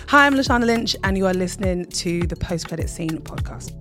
Hi, I'm Lashana Lynch, and you are listening to the Post Credit Scene podcast.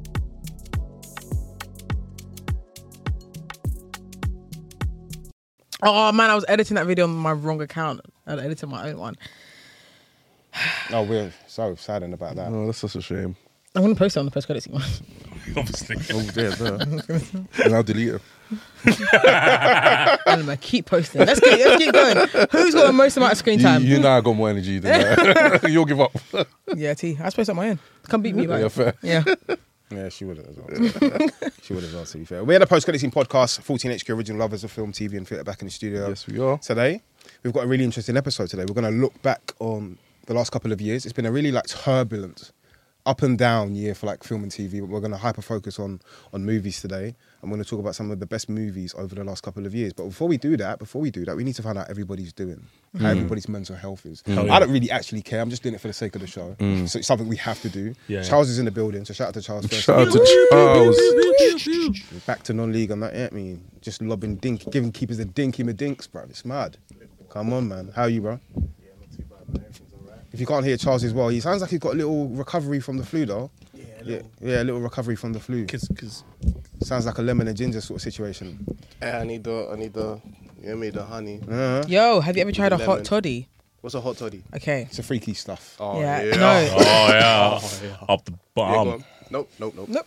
Oh man, I was editing that video on my wrong account. I edited my own one. Oh, we're so saddened about that. Oh, that's such a shame. I'm going to post it on the Post Credit Scene one. Obviously. Oh, yeah. And I'll delete it. Anima, keep posting. Let's keep going. Who's got the most amount of screen time? You know I got more energy than that. You'll give up. Yeah, T. I suppose on my own. Come beat me, right? Yeah, fair. Yeah. Yeah, she would have as well. She would have as well, to be fair. We had a Post-Credit Scene podcast, 14HQ original lovers of film, TV and theatre back in the studio. Yes, we are. Today, we've got a really interesting episode today. We're going to look back on the last couple of years. It's been a really turbulent, up and down year for film and TV. We're going to hyper focus on movies today. I'm going to talk about some of the best movies over the last couple of years. But before we do that, we need to find out how everybody's doing, how everybody's mental health is. I don't really actually care. I'm just doing it for the sake of the show. So it's something we have to do. Yeah. Charles is in the building, so shout out to Charles first. Shout out to Charles. Back to non-league and that, yeah, I mean, just lobbing giving keepers the dinky me dinks, bro. It's mad. Come on, man. How are you, bro? Yeah, not too bad, man. Everything's all right. If you can't hear Charles as well, he sounds like he's got a little recovery from the flu, though. Yeah, A little recovery from the flu. Cause Sounds like a lemon and ginger sort of situation. I need the honey. Yo, have you ever tried a hot Lemon. toddy? What's a hot toddy? Okay. It's a freaky stuff. Oh, Yeah. yeah. No. oh yeah. Up the Yeah, bum. go on. Nope.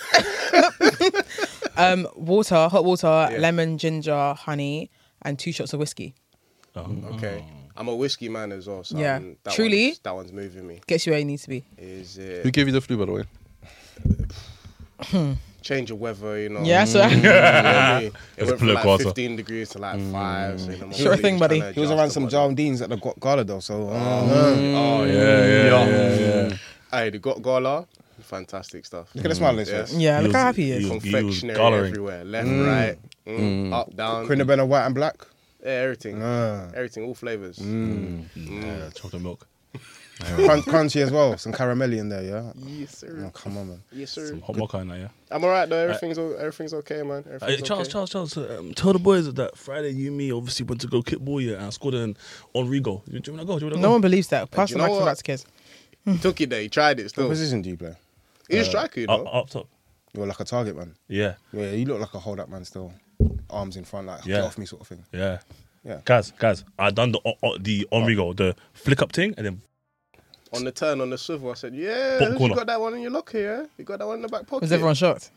Water, hot water, Yeah. lemon, ginger, honey, and 2 shots of whiskey. Okay. I'm a whiskey man as well. So Yeah. that Truly? that one's moving me. Gets you where you need to be. Is Who it gave you the flu, by the way? change of weather? You know. Yeah, so You know what I mean? It went from political like answer. 15 degrees to like 5. So, you know, Sure thing, buddy. He was around some Jardine's at the gala, though, so... Oh Yeah. Hey, the Gala, fantastic stuff. Look at the smile on his face. yeah, He look how was- happy he is. he was- Confectionery colouring. everywhere, left, right, up, down, Crinabena white and black. yeah, everything, everything, all flavors. Yeah, chocolate milk. Crunchy as well. Some caramelly in there, yeah? Yes, sir. Oh, come on, man. Yes, sir. Hot mocha in that, yeah. I'm alright though. Everything's okay, man. Everything's Charles, okay. tell the boys that Friday you and me obviously went to go kickball, yeah, and I scored an on Rigo. Do you want to go? No one believes that. Pass do the you know microphone what? back to kids. He took it there. He tried it What still. position do you play? He's a striker, you know. Up top. You're like a target man. Yeah, Yeah, you look like a hold-up man still. Arms in front, like, Yeah. get off me sort of thing. yeah. Yeah. Guys, I done the on Rigo, the flick up thing, and then On the turn, on the swivel, I said, "Yeah, Bottom you corner. got that one in your locker, yeah. You got that one in the back pocket." Was everyone shocked?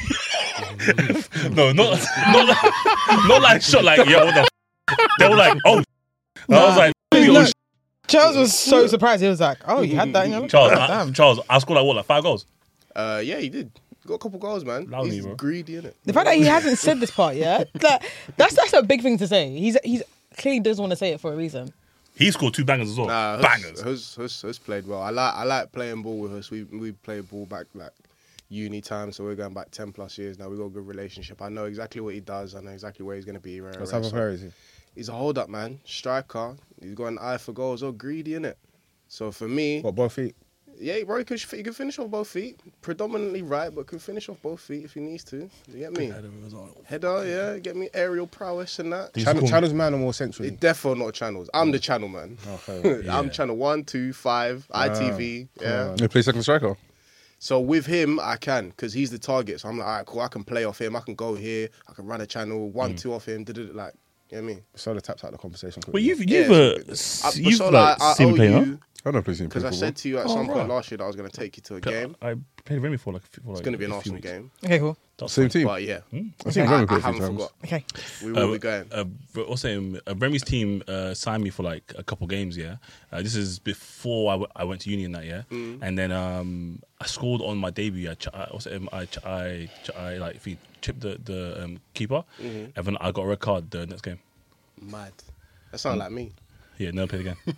no, not like shot like yeah. What the? They were like, oh. I was like, No. Charles was so surprised. He was like, "Oh, you had that in your locker? Damn." Charles, I scored like 5 goals. Yeah, he did. Got a couple goals, man. Lousy, He's bro. greedy, innit? The fact that he hasn't said this part yet, that's a big thing to say. He's clearly doesn't want to say it for a reason. He scored 2 bangers as well. Nah, Bangers. Hus played well. I like playing ball with us. We played ball back like uni time, so we're going back 10+ years now. We got a good relationship. I know exactly what he does. I know exactly where he's going to be. What type of player is he? He's a hold-up man, striker. He's got an eye for goals. All greedy, innit? So for me, What, both feet? yeah, bro, he can finish off both feet. Predominantly right, but can finish off both feet if he needs to. You get me? Header, yeah. Get me aerial prowess and that. Channels man or more centrally? It defo not channels. I'm the channel man. Okay. I'm channel 1, 2, 5, ITV. Yeah. They play second striker. So with him, I can because he's the target. So I'm like, all right, cool. I can play off him. I can go here. I can run a channel 1, 2 off him. Like, you know what I mean? Solar taps out the conversation. But quickly. you've But so, like, I seen owe me playing, huh? you I don't play senior because I football. said to you at some point right. last year that I was going to take you to a game. I played Remy for like. It's going to be an Arsenal game. Okay, cool. Same team. But yeah, I've seen I Remy play a few haven't times. forgot. Okay. We will be going. Also, Remy's team signed me for like a couple games. Yeah, this is before I went to uni in that year, and then I scored on my debut. I like if he chipped the keeper, and then I got a red card the next game. Mad. That sounds like me. Yeah, never played again.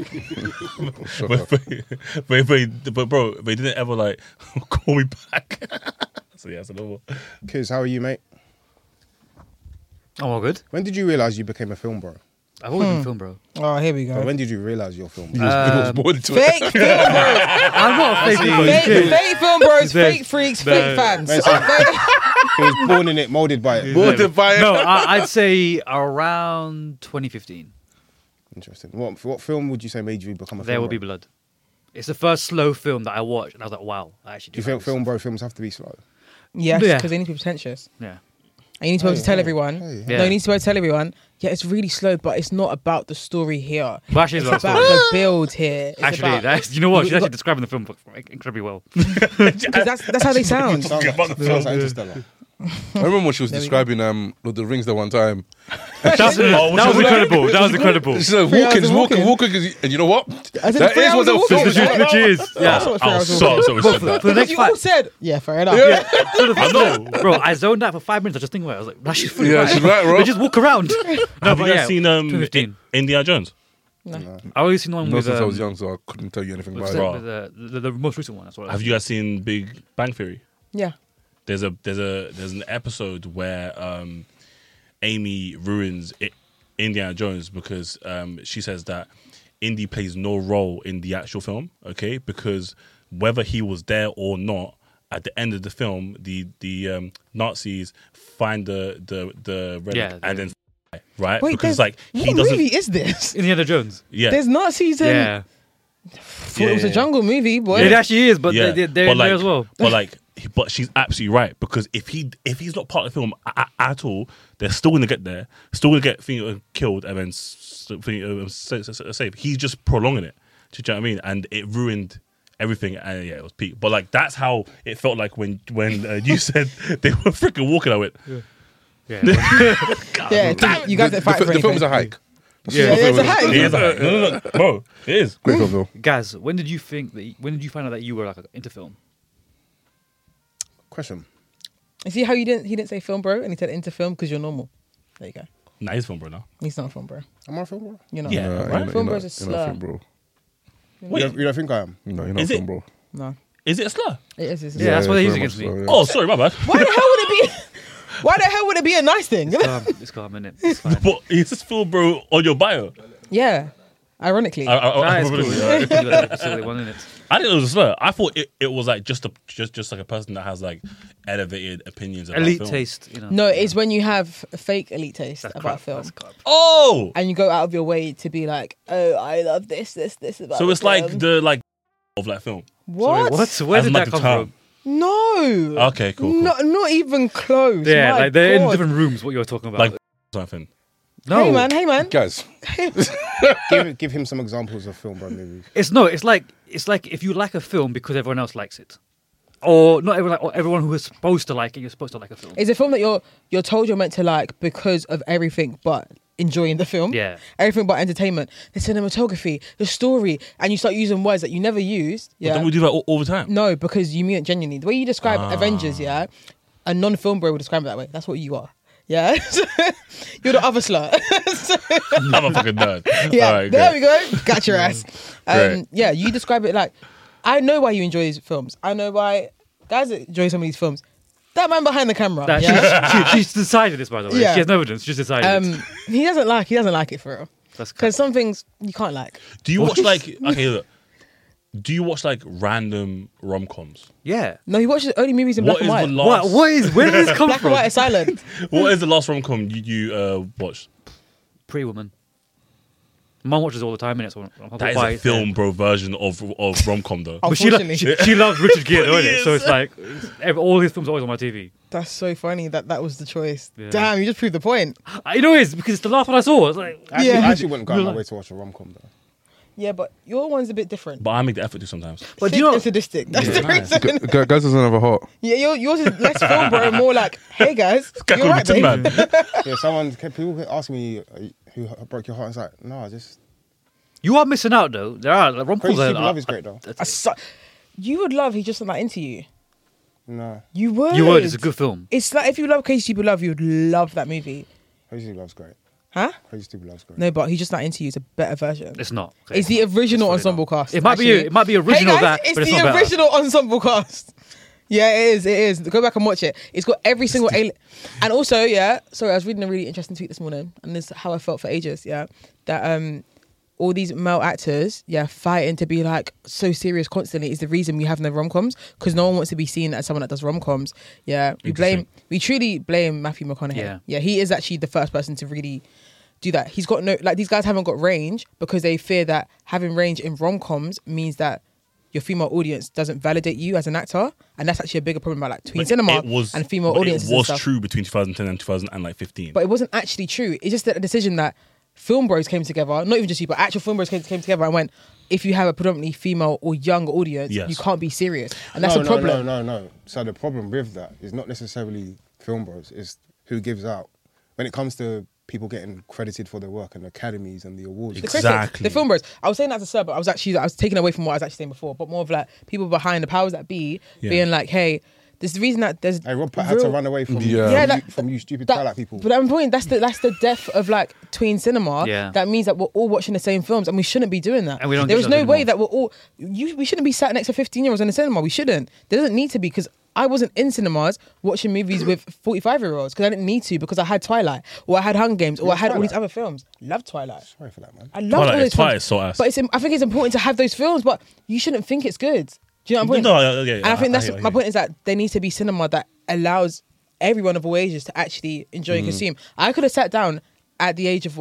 but bro, they didn't ever like call me back. So yeah, it's another one. Kiz, how are you, mate? I'm all good. When did you realise you became a film bro? I've always been film, bro. Oh, here we Or go. when did you realise you're a film bro? He was born into it. Fake film bros. I'm not a fake film, bro. Fake film bros, There's- fake freaks, fake fans. He was born in it, moulded by it. No, I'd say around 2015. Interesting. What film would you say made you become a film There Will bro? Be Blood. It's the first slow film that I watched, and I was like, wow, I actually Do you like think this film stuff. bro films have to be slow? Yes, Yeah. because they need to be pretentious. Yeah. And you need to be able to tell Hey, everyone. hey, hey. No, you need to be able to tell everyone. Yeah, it's really slow, but it's not about the story here. But actually, It's it's about the build here. It's actually, about, that's, you know what? She's We've actually got- describing the film incredibly well. because that's how they sound. Sounds like Interstellar. I remember when she was There we go. describing Lord of the Rings that one time. That was incredible. That was incredible. She said, Three hours walking, of walking, walking. walking. And you know what? I said That 3 is hours what of they'll walking. film. Which is, yeah. That's what 3 I hours was of walking. so For the Because next you all five, said, yeah, fair enough. I know. bro, I zoned out for 5 minutes. I just think about it. I was like, nah, she's fully Yeah, right. she's right, bro. They just walk around. Have you but guys seen 2015. Indiana Jones? I always seen the one Not with, since I was young, so I couldn't tell you anything with, about it. the most recent one. That's what I Have you guys seen Big Bang Theory? Yeah. There's an episode where Amy ruins Indiana Jones because she says that Indy plays no role in the actual film. Okay, because whether he was there or not, at the end of the film, the Nazis find the relic Yeah, and then right Wait, because like he what doesn't. movie is this? Indiana Jones. Yeah, There's Nazis in. Yeah. Thought it was a jungle movie, boy. It actually is, but yeah, they're but in like, there as well. But like, but she's absolutely right because if he's not part of the film at all, they're still gonna get there, still gonna get killed and then saved. He's just prolonging it. Do you know what I mean? And it ruined everything. And yeah, it was peak. But like, that's how it felt like when you said they were freaking walking. I went, Yeah. Yeah, you guys didn't fight for The film is anything. a hike. Yeah, it's a hike. it is like, no, bro, it is. Great film, though. Gaz, when did you find out that you were like into film? Question. You see how he didn't say film bro and he said into film because you're normal. There you go. Nah, he's film, bro. Now, He's not a film bro. Am I a film bro? You're not. Yeah. Nah, right? you're not- Film you're bro's a not- you're not slur. film, bro. You don't think I am? No, you're not Is film, it? bro. No. is it a slur? It is. It's Yeah, that's what they use very against much me. so, yeah. Oh, sorry, my bad. Why the hell would it be? Why the hell would it be a nice thing? It's calm, innit? It's fine. But is this film, bro, on your bio? Yeah. Ironically. Nah, it's cool. I That's the one, innit? didn't know it was a slur. I thought it was like just like a person that has like elevated opinions about Elite film. taste, you know. No, it's when you have a fake elite taste That's about crap. film. That's crap. Oh, And you go out of your way to be like, oh, I love this about so the it's like film. the like of that film. What? What? Where As did much that come time. from? No. Okay, cool. Not even close. Yeah, My like they're God. in different rooms. What you're talking about? Like something. no, Hey man. Guys, Give him some examples of film bro movies. It's like if you like a film because everyone else likes it, or not everyone, or everyone who is supposed to like it, you're supposed to like a film. It's a film that you're told you're meant to like because of everything but enjoying the film. Yeah. Everything but entertainment, the cinematography, the story, and you start using words that you never used. But Yeah. don't we do that all the time? No, because you mean it genuinely. The way you describe Avengers, yeah, a non-film bro would describe it that way. That's what you are. Yeah. You're the other slur. I'm a fucking nerd. Yeah, All right, there great. we go. Got your ass. Great. Yeah, you describe it like, I know why you enjoy these films. I know why guys enjoy some of these films. That man behind the camera, That- yeah, she's decided this, by the way. Yeah. She has no evidence. She's decided. it. he doesn't like it for real. That's crap. Because some things you can't like. Do you watch like okay? Look, do you watch like random rom-coms? Yeah. No, he watches only movies in What black is and the white. last? Where did this come Black from? and white is silent. What is the last rom-com you watched? Pretty Woman. Mum watches all the time, innit? So I'm That is a film, bro, version of rom-com though. Oh, But Unfortunately. she loves Richard Gere, though, innit? Yes. So it's like all his films are always on my TV. That's so funny that was the choice. Yeah. Damn, you just proved the point. You know it is because it's the last one I saw. It's like I actually wouldn't go out of my way to watch a rom com though. Yeah, but your one's a bit different. But I make the effort to sometimes. But do Sick you know? and sadistic. That's the reason. guys doesn't have a heart. Yeah, yours is less film, bro. More like, hey guys, Guy you're called me right, Tin babe. Man. Yeah, people kept asking me who broke your heart. It's like, no, just You are missing out though. There are like, rom-coms. Crazy that Stupid are- Love is great though. You would love. He's just not into you. No, You would. You would. It's a good film. It's like if you love Crazy Stupid Love, you would love that movie. Crazy Stupid Love's great. Huh? Crazy Stupid Love's great. No, but he's just not into you. It's a better version. It's not. It's the original It's really ensemble not. cast. It might be. actually. It might be original Hey guys, that, it's but it's the not better. original ensemble cast. Yeah, it is. It is. Go back and watch it. It's got every single alien. And also, yeah. Sorry, I was reading a really interesting tweet this morning, and this is how I felt for ages. Yeah, that all these male actors, yeah, fighting to be like so serious constantly is the reason we have no rom-coms, because no one wants to be seen as someone that does rom-coms. Yeah, we truly blame Matthew McConaughey. Yeah, he is actually the first person to really do that. He's got no, like, these guys haven't got range because they fear that having range in rom-coms means that your female audience doesn't validate you as an actor, and that's actually a bigger problem about like tween cinema and female audiences. It was and stuff. true between 2010 and 2015. But it wasn't actually true. It's just that a decision that film bros came together, not even just you, but actual film bros came together and went, if you have a predominantly female or young audience, Yes. you can't be serious. And that's a problem. No. So the problem with that is not necessarily film bros, it's who gives out. When it comes to people getting credited for their work and academies and the awards. The critics, Exactly. the film bros. I was saying that as a sir, but I was taking away from what I was actually saying before, but more of like people behind the powers that be being like, hey, this is the reason that there's Hey, Rob Platt had to run away from from you stupid Twilight people. But I'm pointing, that's the death of like tween cinema. Yeah. That means that we're all watching the same films, and we shouldn't be doing that. And we don't there get is that no way anymore. that we're all. We shouldn't be sat next to 15-year-olds in the cinema. We shouldn't. There doesn't need to be, because I wasn't in cinemas watching movies with 45-year-olds because I didn't need to, because I had Twilight or I had Hunger Games or I had all these other films. Love Twilight. Sorry for that, man. I love all those Twilight is films. so ass. But I think it's important to have those films, but you shouldn't think it's good. Do you know what I'm No, saying? yeah, And I think that's hear my you. point, is that there needs to be cinema that allows everyone of all ages to actually enjoy and consume. I could have sat down at the age of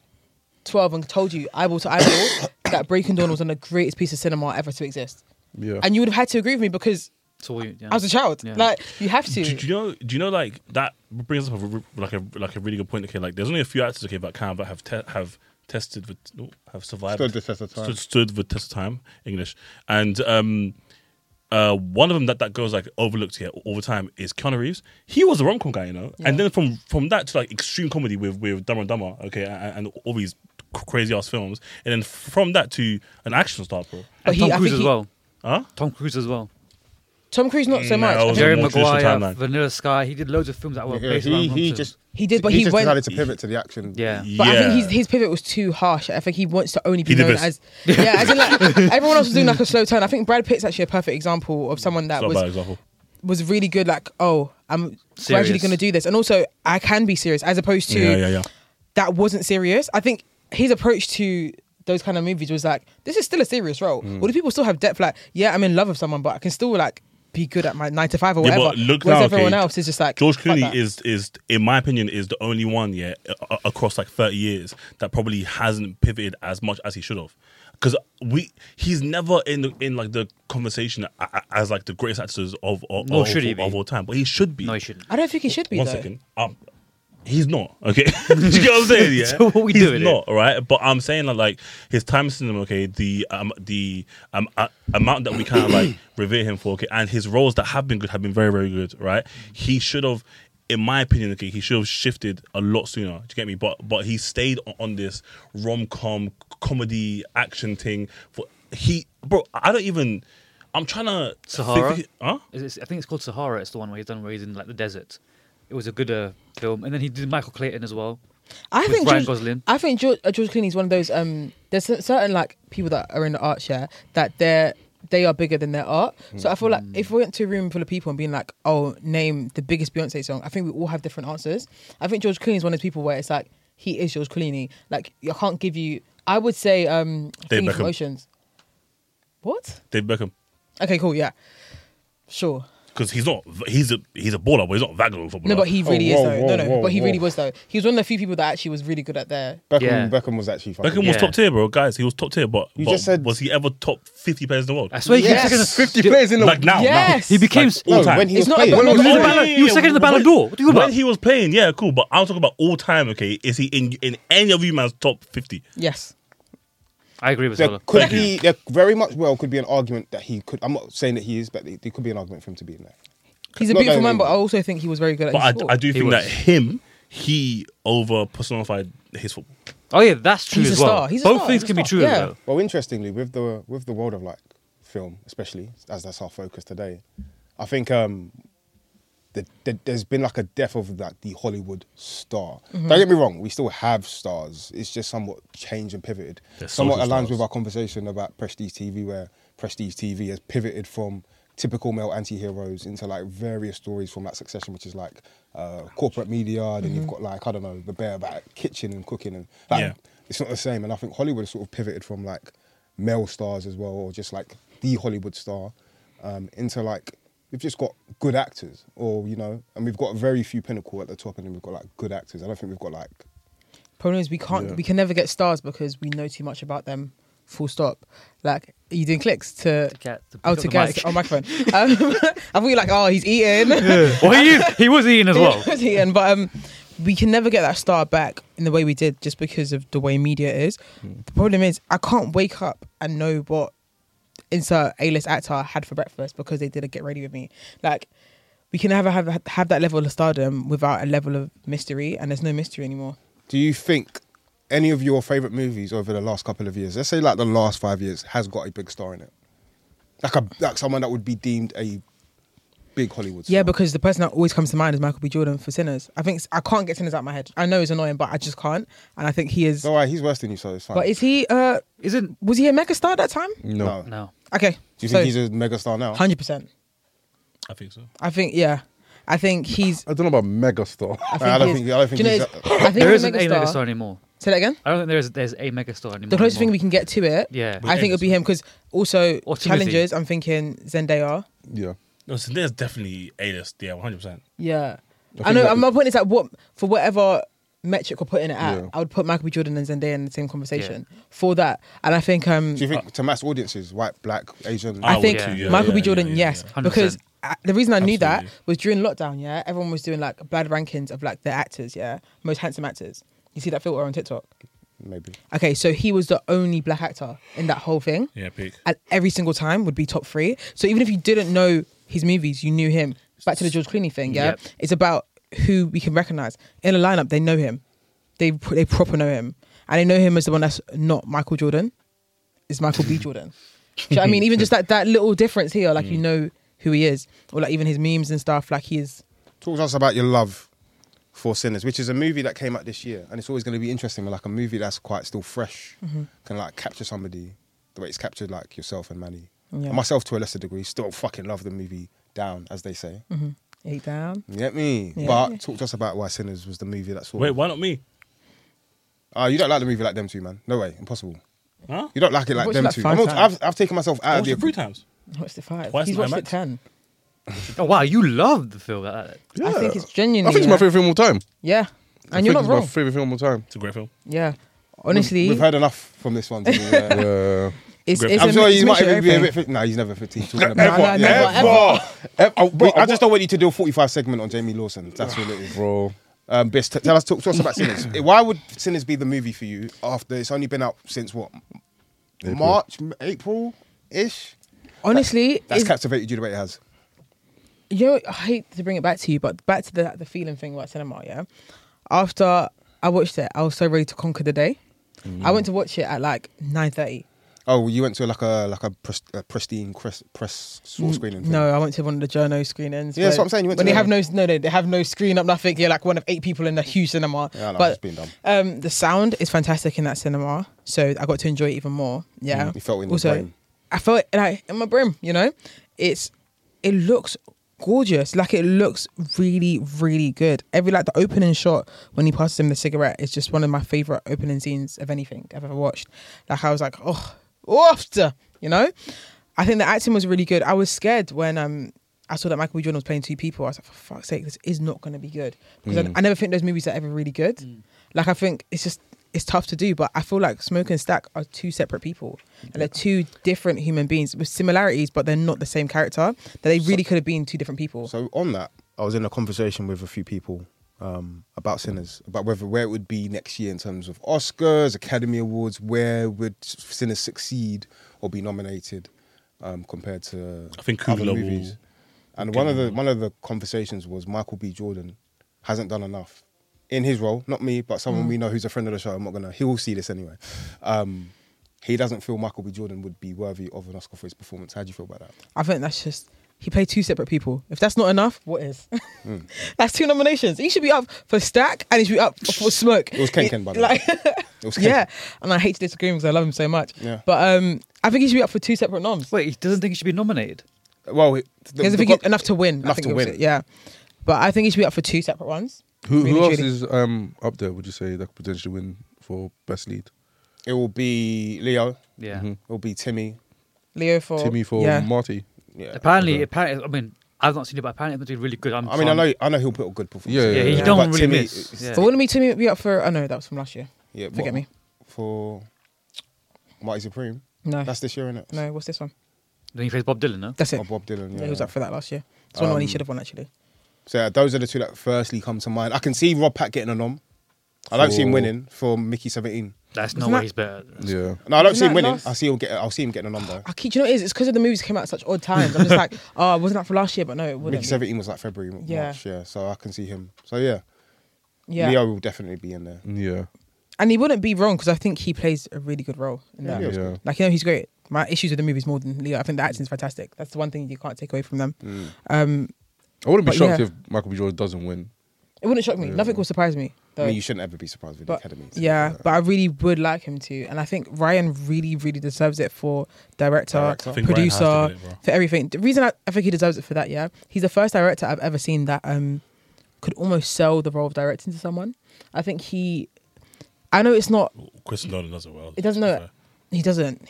12 and told you eyeball to eyeball that Breaking Dawn was one of the greatest piece of cinema ever to exist. Yeah. And you would have had to agree with me because So yeah. I was a child. Yeah. Like, you have to. Do you know like that brings up a really good point? Okay, like there's only a few actors that kind of have tested with have survived, Stood the test of time. stood the test of time, English, and one of them that goes like overlooked here all the time is Keanu Reeves. He was a rom-com guy, you know, and then from that to like extreme comedy with Dumb and Dumber, okay, and all these crazy ass films, and then from that to an action star, bro. But And Tom I Cruise think as well. Huh? Tom Cruise as well. Tom Cruise, not so No, much. it I was think Jerry more traditional Maguire, timeline. Vanilla Sky. He did loads of films that were Yeah, based around he rom-coms. just he did, but he just went. decided to pivot to the action. Yeah. But I Yeah. think his pivot was too harsh. I think he wants to only be He did known this. as as in like everyone else was doing like a slow turn. I think Brad Pitt's actually a perfect example of someone that It's not a bad example. was really good. Like, oh, I'm Serious. gradually going to do this, and also I can be serious, as opposed to Yeah. that wasn't serious. I think his approach to those kind of movies was like, this is still a serious role. All the people still have depth. Like, yeah, I'm in love with someone, but I can still like be good at my 9 to 5 or Yeah, whatever. but look Whereas now, everyone okay, else is just like George fuck Clooney that. is in my opinion is the only one across like 30 years that probably hasn't pivoted as much as he should have, because he's never in like the conversation as like the greatest actors of should he be? all time, but he should be. No, he shouldn't. I don't think he should be. One though. second. He's not, okay? Do you get what I'm saying? Yeah, So what we he's doing here? not, all right? But I'm saying that like his time in cinema, okay, the amount that we kind of like revere him for, okay, and his roles that have been good have been very, very good, right? He should have, in my opinion, okay, he should have shifted a lot sooner. Do you get me? But he stayed on this rom-com comedy action thing. I don't even. I'm trying to Sahara? Huh? I think it's called Sahara. It's the one where he's in like the desert. It was a good film, and then he did Michael Clayton as well. I with think Ryan George, Gosling. I think George Clooney is one of those. There's certain like people that are in the arts, yeah, that they are bigger than their art. So I feel like if we went to a room full of people and being like, "Oh, name the biggest Beyonce song," I think we all have different answers. I think George Clooney is one of those people where it's like he is George Clooney. Like, I can't give you. I would say Thingy from Beckham. Oceans. What? Dave Beckham. Okay, cool. Yeah, sure. Because he's a baller, but he's not that good of a footballer. No, but he really is though. whoa, But he really whoa. was though. He was one of the few people that actually was really good at their. Yeah. Beckham was actually fucking Beckham was Yeah. top tier, bro. Guys, he was top tier, but just said- was he ever top 50 players in the world? I swear he Yes. came second. 50 players in the Like now, Yes. He became. Like, all time. when he It's was not playing. about- When he was no, playing. He was second in the Ballon d'Or. What do you When about? he was playing, yeah, cool. But I'm talking about all time, okay? Is he in any of you man's top 50? Yes. I agree with There Salah. could be, there very much well could be an argument that he could. I'm not saying that he is, but there could be an argument for him to be in there. He's a Not beautiful going man, but in. I also think he was very good at his But sport. I do think was. that he over personified his football. Oh yeah, that's true He's as a well. star. He's a Both star. things He's a can be star. true Yeah. though. Well, interestingly, with the world of like film, especially as that's our focus today, I think there's been like a death of like the Hollywood star. Don't get me wrong, we still have stars. It's just somewhat changed and pivoted. There's Somewhat social aligns stars. with our conversation about Prestige TV, where Prestige TV has pivoted from typical male anti-heroes into like various stories from like Succession, which is like corporate media. Then you've got like, I don't know, The Bear about kitchen and cooking, and like, Yeah. it's not the same. And I think Hollywood has sort of pivoted from like male stars as well, or just like the Hollywood star, into like we've just got good actors, or you know, and we've got very few pinnacle at the top, and then we've got like good actors. I don't think we've got like Problem is we can never get stars because we know too much about them Full stop. Like, are you doing clicks to? Cat to Oh, pick to up the guess mic. on microphone. I thought you were like, oh, he's eating. Well, he was eating as well. He was eating, but we can never get that star back in the way we did just because of the way media is. The problem is, I can't wake up and know what insert A-list actor had for breakfast because they didn't get ready with me. Like, we can never have that level of stardom without a level of mystery, and there's no mystery anymore. Do you think any of your favourite movies over the last couple of years, let's say like the last 5 years, has got a big star in it? Like someone that would be deemed a big Hollywood star. Yeah, because the person that always comes to mind is Michael B. Jordan for Sinners. I can't get Sinners out of my head. I know it's annoying, but I just can't. And I think he is. It's all right, he's worse than you, so it's fine. But is he? Isn't Was he a megastar at that time? No. no? Okay. Do you think he's a megastar now? 100%. I think so. I think I think he's. I don't know about megastar. I don't think do you know he's. I think There he's isn't a megastar anymore. Say that again. I don't think there's a megastar anymore. The closest thing we can get to it, Yeah. I think it would be him because also Or Timothy. challenges. I'm thinking Zendaya. Yeah. No, so there's definitely A-list. Yeah, 100%. Yeah, I I know. think that- My point is that for whatever metric we're putting it at, Yeah. I would put Michael B. Jordan and Zendaya in the same conversation for that. And I think Do you think to mass audiences, white, black, Asian? I would think too, yeah, Michael B. yeah, Jordan, yeah, yes, yeah. 100%. because the reason I knew that Absolutely. was during lockdown. Yeah, everyone was doing like bad rankings of like the actors. Yeah, most handsome actors. You see that filter on TikTok? Maybe. Okay, so he was the only black actor in that whole thing, Yeah, peak. and every single time would be top 3. So even if you didn't know his movies, you knew him. Back to the George Clooney thing. Yeah, Yep. it's about who we can recognize in a lineup. They know him. They proper know him, and they know him as the one that's not Michael Jordan. It's Michael B. Jordan. Do you know what I mean? Even just that little difference here, like you know who he is, or like even his memes and stuff. Like he is. Talk to us about your love for Sinners, which is a movie that came out this year, and it's always going to be interesting. But like a movie that's quite still fresh, can like capture somebody the way it's captured like yourself and Manny, Yeah. and myself to a lesser degree. Still fucking love the movie Down, as they say. Eight down. You get me? Yeah. But talk to us about why Sinners was the movie that sort Wait, of... why not me? You don't like the movie like them two, man. No way, impossible. Huh? You don't like it like watched them it like two. 5 times. I've taken myself I out of watched it the... 3 times. I watched it 5. Twice He's in watched it IMAX. 10. Oh wow, you love the film. I think it's genuinely. I think it's my favorite film of all time. Yeah, I and you're think not it's wrong. my favorite film of all time. It's a great film. Yeah, honestly, We've heard enough from this one. Didn't we? Yeah. it's I'm sure it's you might mixture of be a everything. bit... No, he's never 15. No, never, I just don't want you to do a 45 segment on Jamie Lawson. That's all it is. Bro. Biss, talk to us about Sinners. Why would Sinners be the movie for you after it's only been out since what? March, April-ish? Honestly, That's it's- captivated you the way it has. you know, I hate to bring it back to you, but back to the feeling thing about cinema. Yeah, after I watched it, I was so ready to conquer the day. I went to watch it at like 9:30. Oh, you went to like a pristine press sort of screening thing? No, I went to one of the journo screenings. Yeah, that's where- what I'm saying. You went when to they have the- they have no screen up, nothing. You're like one of 8 people in a huge cinema. Yeah, I know, but it's been done. the sound is fantastic in that cinema, so I got to enjoy it even more. Yeah, You felt in your also, brain. I felt like in my brim. You know, it looks gorgeous. Like it looks really, really good. Every like the opening shot when he passes him the cigarette is just one of my favorite opening scenes of anything I've ever watched. Like I was like, you know. I think the acting was really good. I was scared when I saw that Michael B. Jordan was playing 2 people. I was like, for fuck's sake, this is not going to be good because I never think those movies are ever really good. Like I think it's tough to do, but I feel like Smoke and Stack are 2 separate people and they're 2 different human beings with similarities, but they're not the same character. That they really could have been 2 different people. So on that, I was in a conversation with a few people about Sinners, about where it would be next year in terms of Oscars, Academy Awards, where would Sinners succeed or be nominated compared to I think other Kugler movies. And one of the conversations was Michael B. Jordan hasn't done enough in his role, not me, but someone we know who's a friend of the show. He will see this anyway. He doesn't feel Michael B. Jordan would be worthy of an Oscar for his performance. How do you feel about that? I think that's just he played 2 separate people. If that's not enough, what is? That's 2 nominations. He should be up for Stack and he should be up for Smoke. It was Ken, by the way. It was Ken. Yeah, and I hate to disagree because I love him so much. Yeah. But I think he should be up for 2 separate noms. Wait, he doesn't think he should be nominated? Well, Because I think enough to win. Enough I think to it was win. it, yeah. But I think he should be up for 2 separate ones. Who Really, else truly. is up there, would you say, that could potentially win for best lead? It will be Leo. Yeah. It will be Timmy. Leo for Timmy for yeah. Marty. Yeah. Apparently, I mean, I've not seen it, but apparently it's really good. I know he'll put a good performance. Yeah, Yeah, he yeah. don't But really Timmy- miss. Yeah. But wouldn't be Timmy be up for? Oh no, that was from last year. Yeah, Forget me. For Mighty Supreme. No, That's this year, innit? no. What's this one? Then he faced Bob Dylan, no? That's it. Or Bob Dylan. Yeah, Yeah. he was up for that last year. It's one he should have won actually. So yeah, those are the two that firstly come to mind. I can see Rob Pat getting a nom. I don't see him For- winning for Mickey 17. That's no Isn't way that- he's better. Yeah. No, I don't Isn't see him that winning. last- I'll see him getting a nom though. I keep, do you know what it is? It's because of the movies came out at such odd times. I'm just like, oh, wasn't that for last year? But no, it wouldn't. Mickey 17 was like February, Yeah. March, yeah. So I can see him. So yeah, Yeah, Leo will definitely be in there. Yeah. and he wouldn't be wrong because I think he plays a really good role in that. Leo's Yeah. Like, you know, he's great. My issues with the movie is more than Leo. I think the acting's fantastic. That's the one thing you can't take away from them. Mm. I wouldn't be But shocked yeah. if Michael B. Jordan doesn't win. It wouldn't shock me. Yeah. Nothing will surprise me. I Though. mean, you shouldn't ever be surprised with But- the Academy. Yeah, but I really would like him to, and I think Ryan really, really deserves it for director, Director. I think Ryan has to producer, win it, bro. for everything. The reason I think he deserves it for that, yeah, he's the first director I've ever seen that could almost sell the role of directing to someone. I think I know it's not. Chris Nolan does it well. It doesn't know it. He doesn't.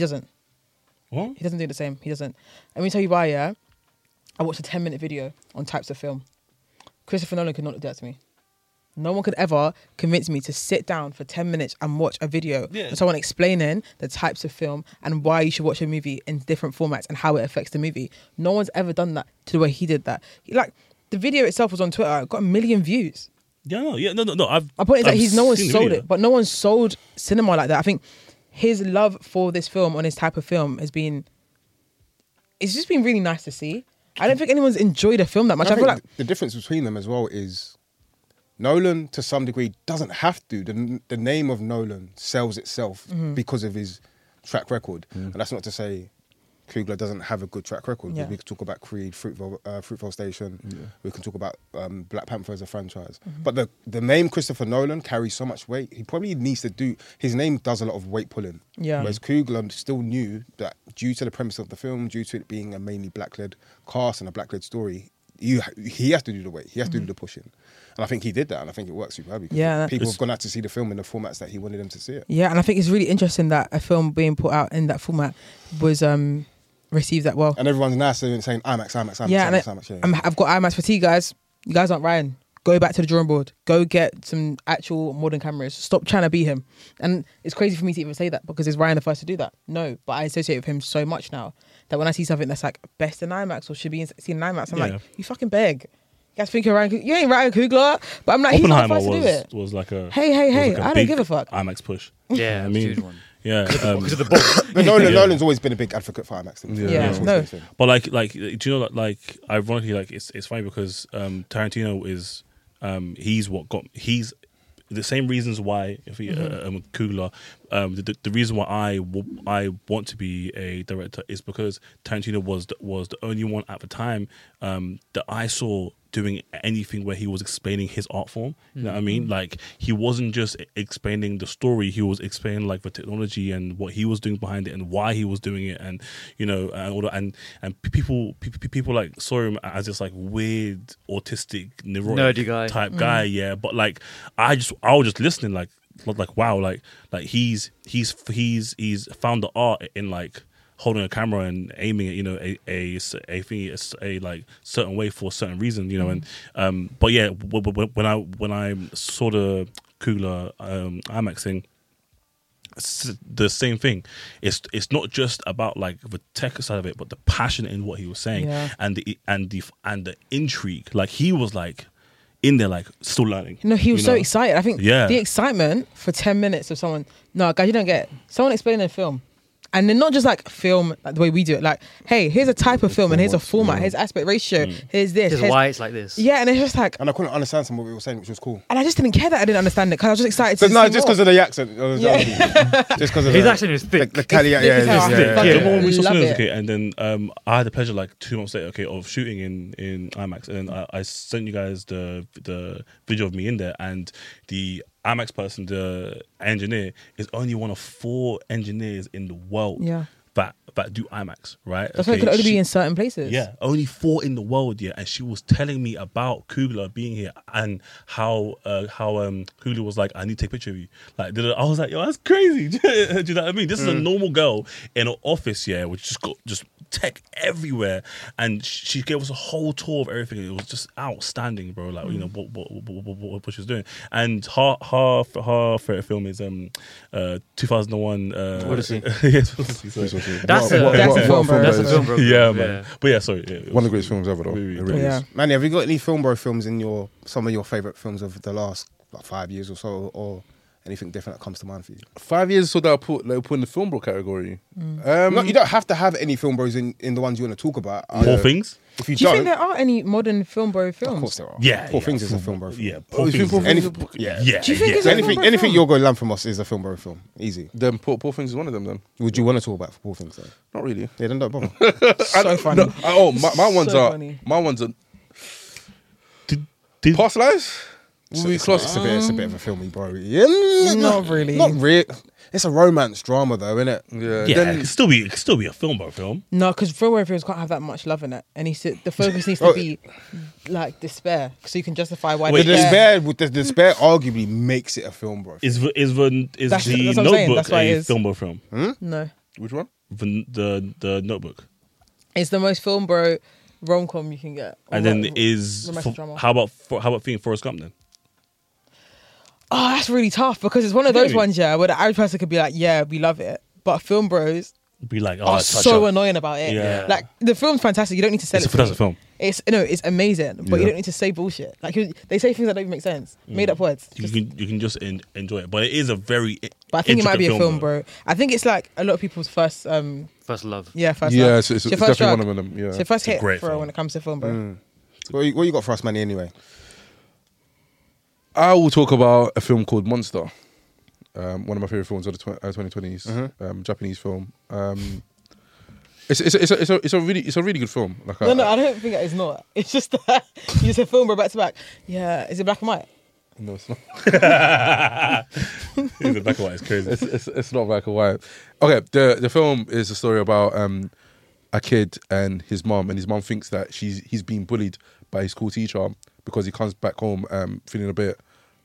What? He doesn't do the same. He doesn't. Let me tell you why. Yeah, I watched a 10-minute video on types of film. Christopher Nolan could not do that to me. No one could ever convince me to sit down for 10 minutes and watch a video Yeah. of someone explaining the types of film and why you should watch a movie in different formats and how it affects the movie. No one's ever done that to the way he did that. Like, the video itself was on Twitter. It got 1 million views. Yeah, no. My point is that no one's seen the sold video. it, but no one's sold cinema like that. I think his love for this film on his type of film has been, it's just been really nice to see. I don't think anyone's enjoyed a film that much. I I feel think like the difference between them as well is Nolan, to some degree, doesn't have to. The name of Nolan sells itself Mm-hmm. because of his track record. And that's not to say Coogler doesn't have a good track record. Yeah. We could talk about Creed, Fruitvale Station. We can talk about Black Panther as a franchise. Mm-hmm. But the name Christopher Nolan carries so much weight. He probably needs to do... His name does a lot of weight pulling. Yeah. Whereas Coogler still knew that due to the premise of the film, due to it being a mainly black-led cast and a black-led story, he has to do the weight. He has to do the pushing. And I think he did that, and I think it works superbly. Because Yeah, people it's- have gone out to see the film in the formats that he wanted them to see it. yeah, and I think it's really interesting that a film being put out in that format was received that well. And everyone's now saying IMAX. Yeah, and IMAX. I've got IMAX fatigue, guys. You guys aren't Ryan. Go back to the drawing board. Go get some actual modern cameras. Stop trying to be him. And it's crazy for me to even say that because is Ryan the first to do that? No, but I associate with him so much now that when I see something that's like best in IMAX or should be seen in IMAX, I'm Yeah. like, you fucking beg. You guys think you're Ryan? You ain't Ryan Coogler. But I'm like, he's not the Oppenheimer first to do it. was like a Hey, was like a I don't big give a fuck. IMAX push. Yeah, I I mean- huge one. Yeah, Because of the ball. But Yeah. Nolan's always been a big advocate for IMAX. Yeah, That's always no. been his thing. but like, do you know that like ironically, like it's funny because Tarantino is he's the same reasons why if he Coogler the reason why I want to be a director is because Tarantino was the only one at the time that I saw doing anything where he was explaining his art form. You know what I mean? Like he wasn't just explaining the story; he was explaining like the technology and what he was doing behind it and why he was doing it, and you know, and all that. And people like saw him as this like weird autistic neurotic Nerdy guy. type guy. Yeah, but like I was just listening, like wow, like he's found the art in like holding a camera and aiming it, you know, a like certain way for a certain reason, you know, and but yeah, when I saw the Coogler IMAX thing, it's the same thing. It's not just about like the tech side of it, but the passion in what he was saying Yeah. and the intrigue. Like he was like in there, like still learning. No, he was you so know? excited. I think Yeah. the excitement for 10 minutes of someone, no, guys, you don't get it. Someone explaining a film. And then not just like film like the way we do it, like, hey, here's a type of film and here's a format, here's aspect ratio, here's this. This is here's- why it's like this. Yeah, and it's just like, And I couldn't understand some of what we were saying, which was cool. and I just didn't care that I didn't understand it because I was just excited So to no, see just more. because of the accent. Just because of His the accent is thick. The Cali, yeah, Thick as hell. yeah, Fuck yeah. it. Remember when we saw Love Sinners, it. okay, and then I had the pleasure like 2 months later, okay, of shooting in IMAX, and then I sent you guys the video of me in there, and the IMAX person, the engineer, is only one of 4 engineers in the world. Yeah. that do IMAX, right? That's why it could only be in certain places. Yeah, only 4 in the world. Yeah, and she was telling me about Kugler being here and how Kugler was like, I need to take a picture of you. Like, I was like, yo, that's crazy. Do you know what I mean? This is a normal girl in an office, yeah, which just got just tech everywhere, and she gave us a whole tour of everything. It was just outstanding, bro. Like, you know what she was doing. And her favorite film is 2001 Odyssey. Yes, Odyssey. Sorry. That's a film, bro. That's a film, bro. Yeah, man. But yeah, sorry. Yeah, One of the greatest films ever, though. Really, It really Yeah. is. Manny, have you got any film bro films in some of your favourite films of the last 5 years or so, or anything different that comes to mind for you? 5 years so that I put in the film bro category. No, you don't have to have any film bros in the ones you want to talk about. Poor Things. If you Do you don't, think there are any modern film bro films? of course there are. Yeah, Poor yeah. Things is a film bro film. Yeah, Oh, Poor you think Things. Poor Things is a- Yeah, Do you think yeah. it's So a anything film bro anything film? you're going to learn from us is a film bro film. Easy. Then Poor Things is one of them. Then Would you want to talk about Poor Things though? not really. Yeah, then don't bother. So funny. No, my ones So are funny. Did- Past Lives. We close. It's a bit of a filmy bro. Yeah, Not really. Not really. It's a romance drama though, isn't it? Yeah. Yeah, Then it could still be a film, bro. Film. No, because film bro films can't have that much love in it, and the focus needs to be like despair, so you can justify why. Wait, The despair. despair arguably makes it a film bro. Is the That's what I'm saying, Notebook that's why it a is. film or film? No, which one? The Notebook. it's the most film bro rom com you can get. And Or then like romantic drama. how about being Forrest Gump then? Oh, that's really tough because it's one of those Really? ones, yeah, where the average person could be like, yeah, we love it, but film bros Be like, oh, are it's such so a- annoying about it. Yeah. Like the film's fantastic. You don't need to sell It's it. a to fantastic me. film. It's amazing, but you Yeah. don't need to say bullshit. Like they say things that don't even make sense, made up words. You can just enjoy it, but it is a very. But I think it might be a intricate film, bro. I think it's like a lot of people's first, First love. first. Yeah, love. it's your first definitely drug. one of them. Yeah. It's your first It's a hit great for film. when it comes to film, bro. What you got for us, Manny? Anyway, I will talk about a film called Monster. One of my favorite films of the 2020s. Japanese film. It's a really good film. Like No, I don't think it's not. It's just that you said film, bro, back to back. Yeah, is it black and white? no, it's not. The black and white is crazy. It's not black and white. Okay, the film is a story about a kid and his mom thinks that he's being bullied by his school teacher because he comes back home feeling a bit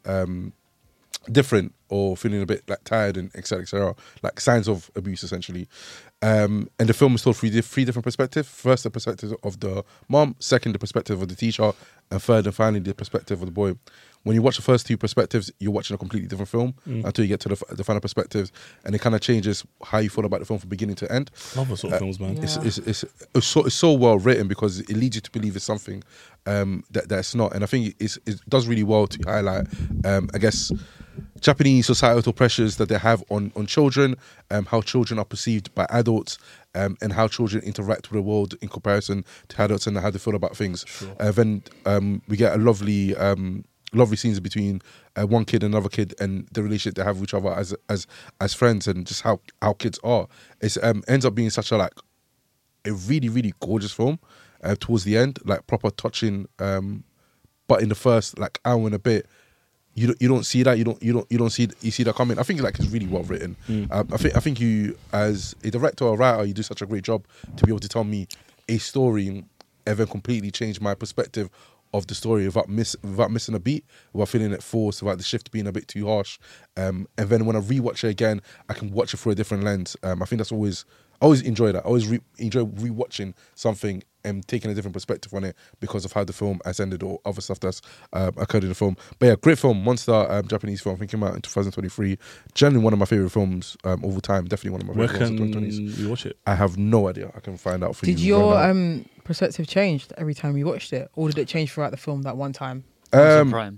different or feeling a bit like tired and etc., like signs of abuse essentially. And the film is told through three different perspectives. First, the perspective of the mom. Second, the perspective of the teacher. And third and finally, the perspective of the boy. When you watch the first two perspectives, you're watching a completely different film until you get to the final perspectives, and it kind of changes how you feel about the film from beginning to end. Love those sort of films, man. Yeah. It's so well written because it leads you to believe it's something that it's not, and I think it does really well to highlight, I guess, Japanese societal pressures that they have on children, how children are perceived by adults, and how children interact with the world in comparison to adults and how they feel about things. Then we get a lovely scenes between one kid and another kid and the relationship they have with each other as friends and just how kids are. It ends up being such a really, really gorgeous film towards the end, like proper touching. But in the first hour and a bit, you don't see that. You don't see that coming. I think it's really well written. I think you, as a director or writer, you do such a great job to be able to tell me a story and then completely change my perspective of the story without missing a beat, without feeling it forced, without the shift being a bit too harsh. And then when I rewatch it again, I can watch it through a different lens. I think that's I always enjoy that. I always enjoy rewatching something and taking a different perspective on it because of how the film has ended or other stuff that's occurred in the film. But yeah, great film, Monster, Japanese film. I think came out in 2023. Generally one of my favorite films of all time. Definitely one of my Where favorite can films of the 2020s. you watch it? I have no idea. I can find out for you. Did your right now. perspective change every time you watched it, or did it change throughout the film that one time? Amazon Prime.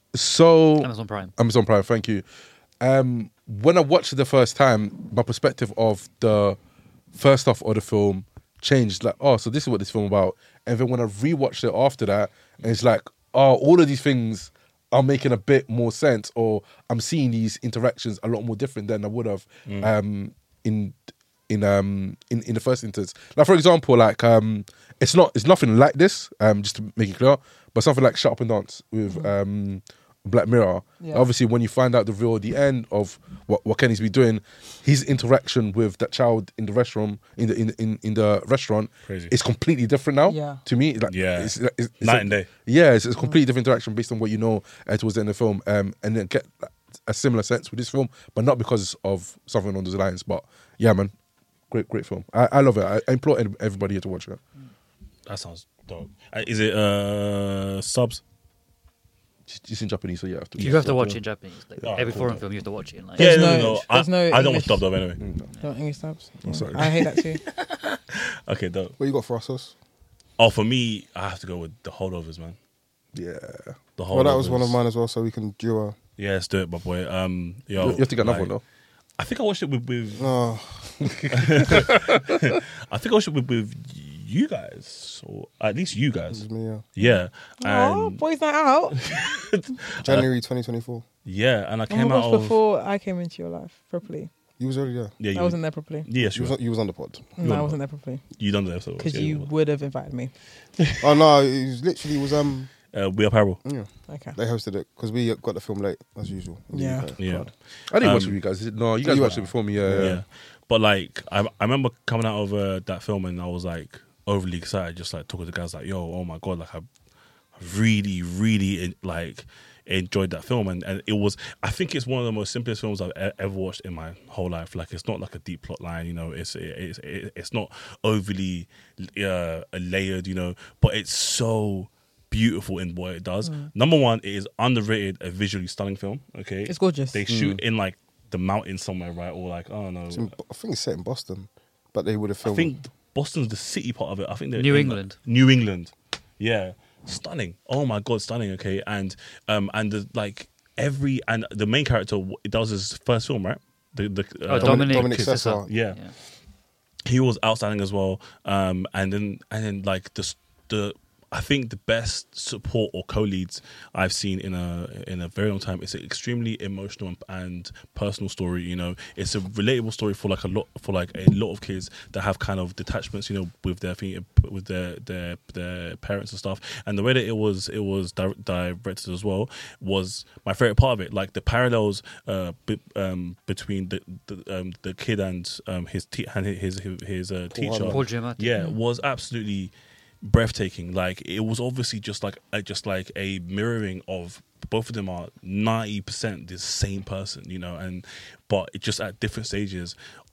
So Amazon Prime. Amazon Prime, thank you. When I watched it the first time, my perspective of the first half of the film changed. So this is what this film about. And then when I rewatched it after that, and it's all of these things are making a bit more sense, or I'm seeing these interactions a lot more different than I would have in the first instance. Like for example, it's nothing like this. Just to make it clear, but something like Shut Up and Dance with Black Mirror. Yeah. Obviously, when you find out the real, the end of what Kenny's been doing, his interaction with that child in the restaurant, in the restaurant, Crazy. is completely different now. Yeah. To me, like, Yeah. it's Night and day. Yeah, it's a completely different interaction based on what you know towards the end of the film, and then get a similar sense with this film, but not because of something on those lines. But yeah, man, great film. I love it. I implore everybody here to watch it. That sounds dope. Is it subs? It's in Japanese, so you have to. You have to watch it in Japanese. Like, Oh, every cool. foreign film, you have to watch it in like. There's Yeah, no- I there's no don't watch English. dub dub anyway. No English subs. Yeah. sorry. I hate that too. Okay, dope. What you got for us, Sos? Oh, for me, I have to go with the holdovers, man. Yeah, The holdovers. Well, that was one of mine as well, so we can do a. Yeah, let's do it, my boy. Yo, you have to get another one though. I think I watched it with Oh, I think I watched it with you guys, or at least you guys. it was me, Yeah, Oh, and boys night out. January 2024. yeah, and I Oh came my out gosh, of before I came into your life properly. You was already there. yeah. I wasn't there properly. Yes, You was on the pod. No, I wasn't there properly. You done the episode Because you would have invited me. Oh no, it was literally We Are Parable. yeah. Okay. They hosted it because we got the film late as usual. in the Yeah. UK. Yeah. I didn't watch it Um, with you guys. No, you guys you watched were- it before me. Yeah. But like, I remember coming out of that film and I was like overly excited, just like talking to the guys like, yo, oh my God, like I really like enjoyed that film. And it was, I think it's one of the most simplest films I've ever watched in my whole life. Like, it's not like a deep plot line, you know, it's not overly layered, you know, but it's so beautiful in what it does. Number one, it is underrated, a visually stunning film. Okay. It's gorgeous. They shoot in like the mountains somewhere, right? Or like, I don't know. I think it's set in Boston, but they would have I filmed. think Boston's the city part of it. I think they're New in, England. New England, yeah, stunning. Oh my God, stunning. Okay, and the, like the main character, it does his first film, right? Dominic Dominic Sessa. Sessa. Yeah. Yeah. He was outstanding as well. And then like the I think the best support or co-leads I've seen in a very long time. It's an extremely emotional and personal story. You know, it's a relatable story for a lot of kids that have kind of detachments, you know, with their parents and stuff. And the way that it was directed as well was my favorite part of it. Like the parallels between the kid and his teacher, Paul Giamatti. yeah, was absolutely breathtaking. Like it was obviously just like a mirroring of both of them are 90% the same person, you know, but it just at different stages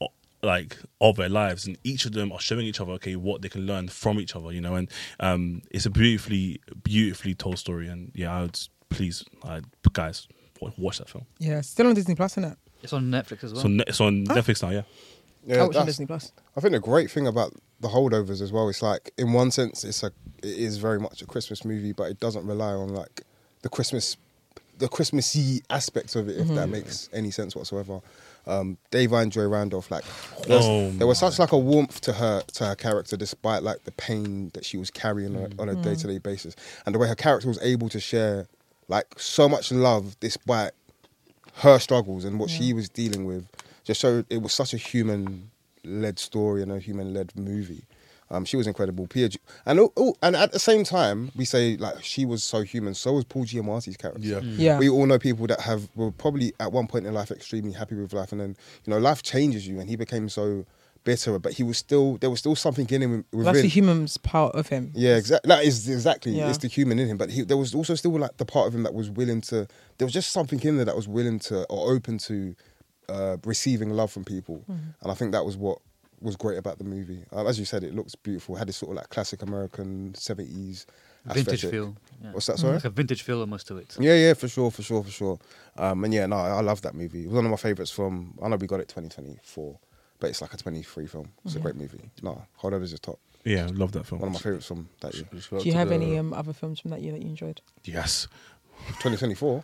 of their lives, and each of them are showing each other what they can learn from each other, you know, and it's a beautifully told story. And yeah, I would please guys watch that film. Yeah, still on Disney Plus, isn't it? It's on Netflix as well. So it's on Netflix now. Yeah. Yeah, I watched on that's- Disney Plus. I think the great thing about the holdovers as well, it's like in one sense it is very much a Christmas movie, but it doesn't rely on like the Christmassy aspects of it, if that makes any sense whatsoever. Davine Joy Randolph, like there was such like a warmth to her character, despite like the pain that she was carrying on a day-to-day basis, and the way her character was able to share like so much love despite her struggles and what she was dealing with. Just showed it was such a human-led story and a human-led movie. She was incredible. And at the same time, we say like she was so human. So was Paul Giamatti's character. Yeah. Yeah. We all know people that were probably at one point in life extremely happy with life, and then life changes you, and he became so bitter. But there was still something in him within. That's the human's part of him. Yeah, exactly. That is exactly. Yeah. It's the human in him, but there was also still like the part of him that was willing to. There was just something in there that was willing to or open to receiving love from people, and I think that was what was great about the movie. As you said, it looks beautiful. It had this sort of like classic American 70s Vintage aesthetic. feel. Yeah. What's that? Sorry. Like a vintage feel almost to it. Yeah, for sure. And yeah, no, I love that movie. It was one of my favourites from. I know we got it 2024, but it's like a 23 film. It's a great movie. No, Holdovers is top. Yeah, love that film. One of my favourites from that year. Do you have any other films from that year that you enjoyed? Yes. 2024.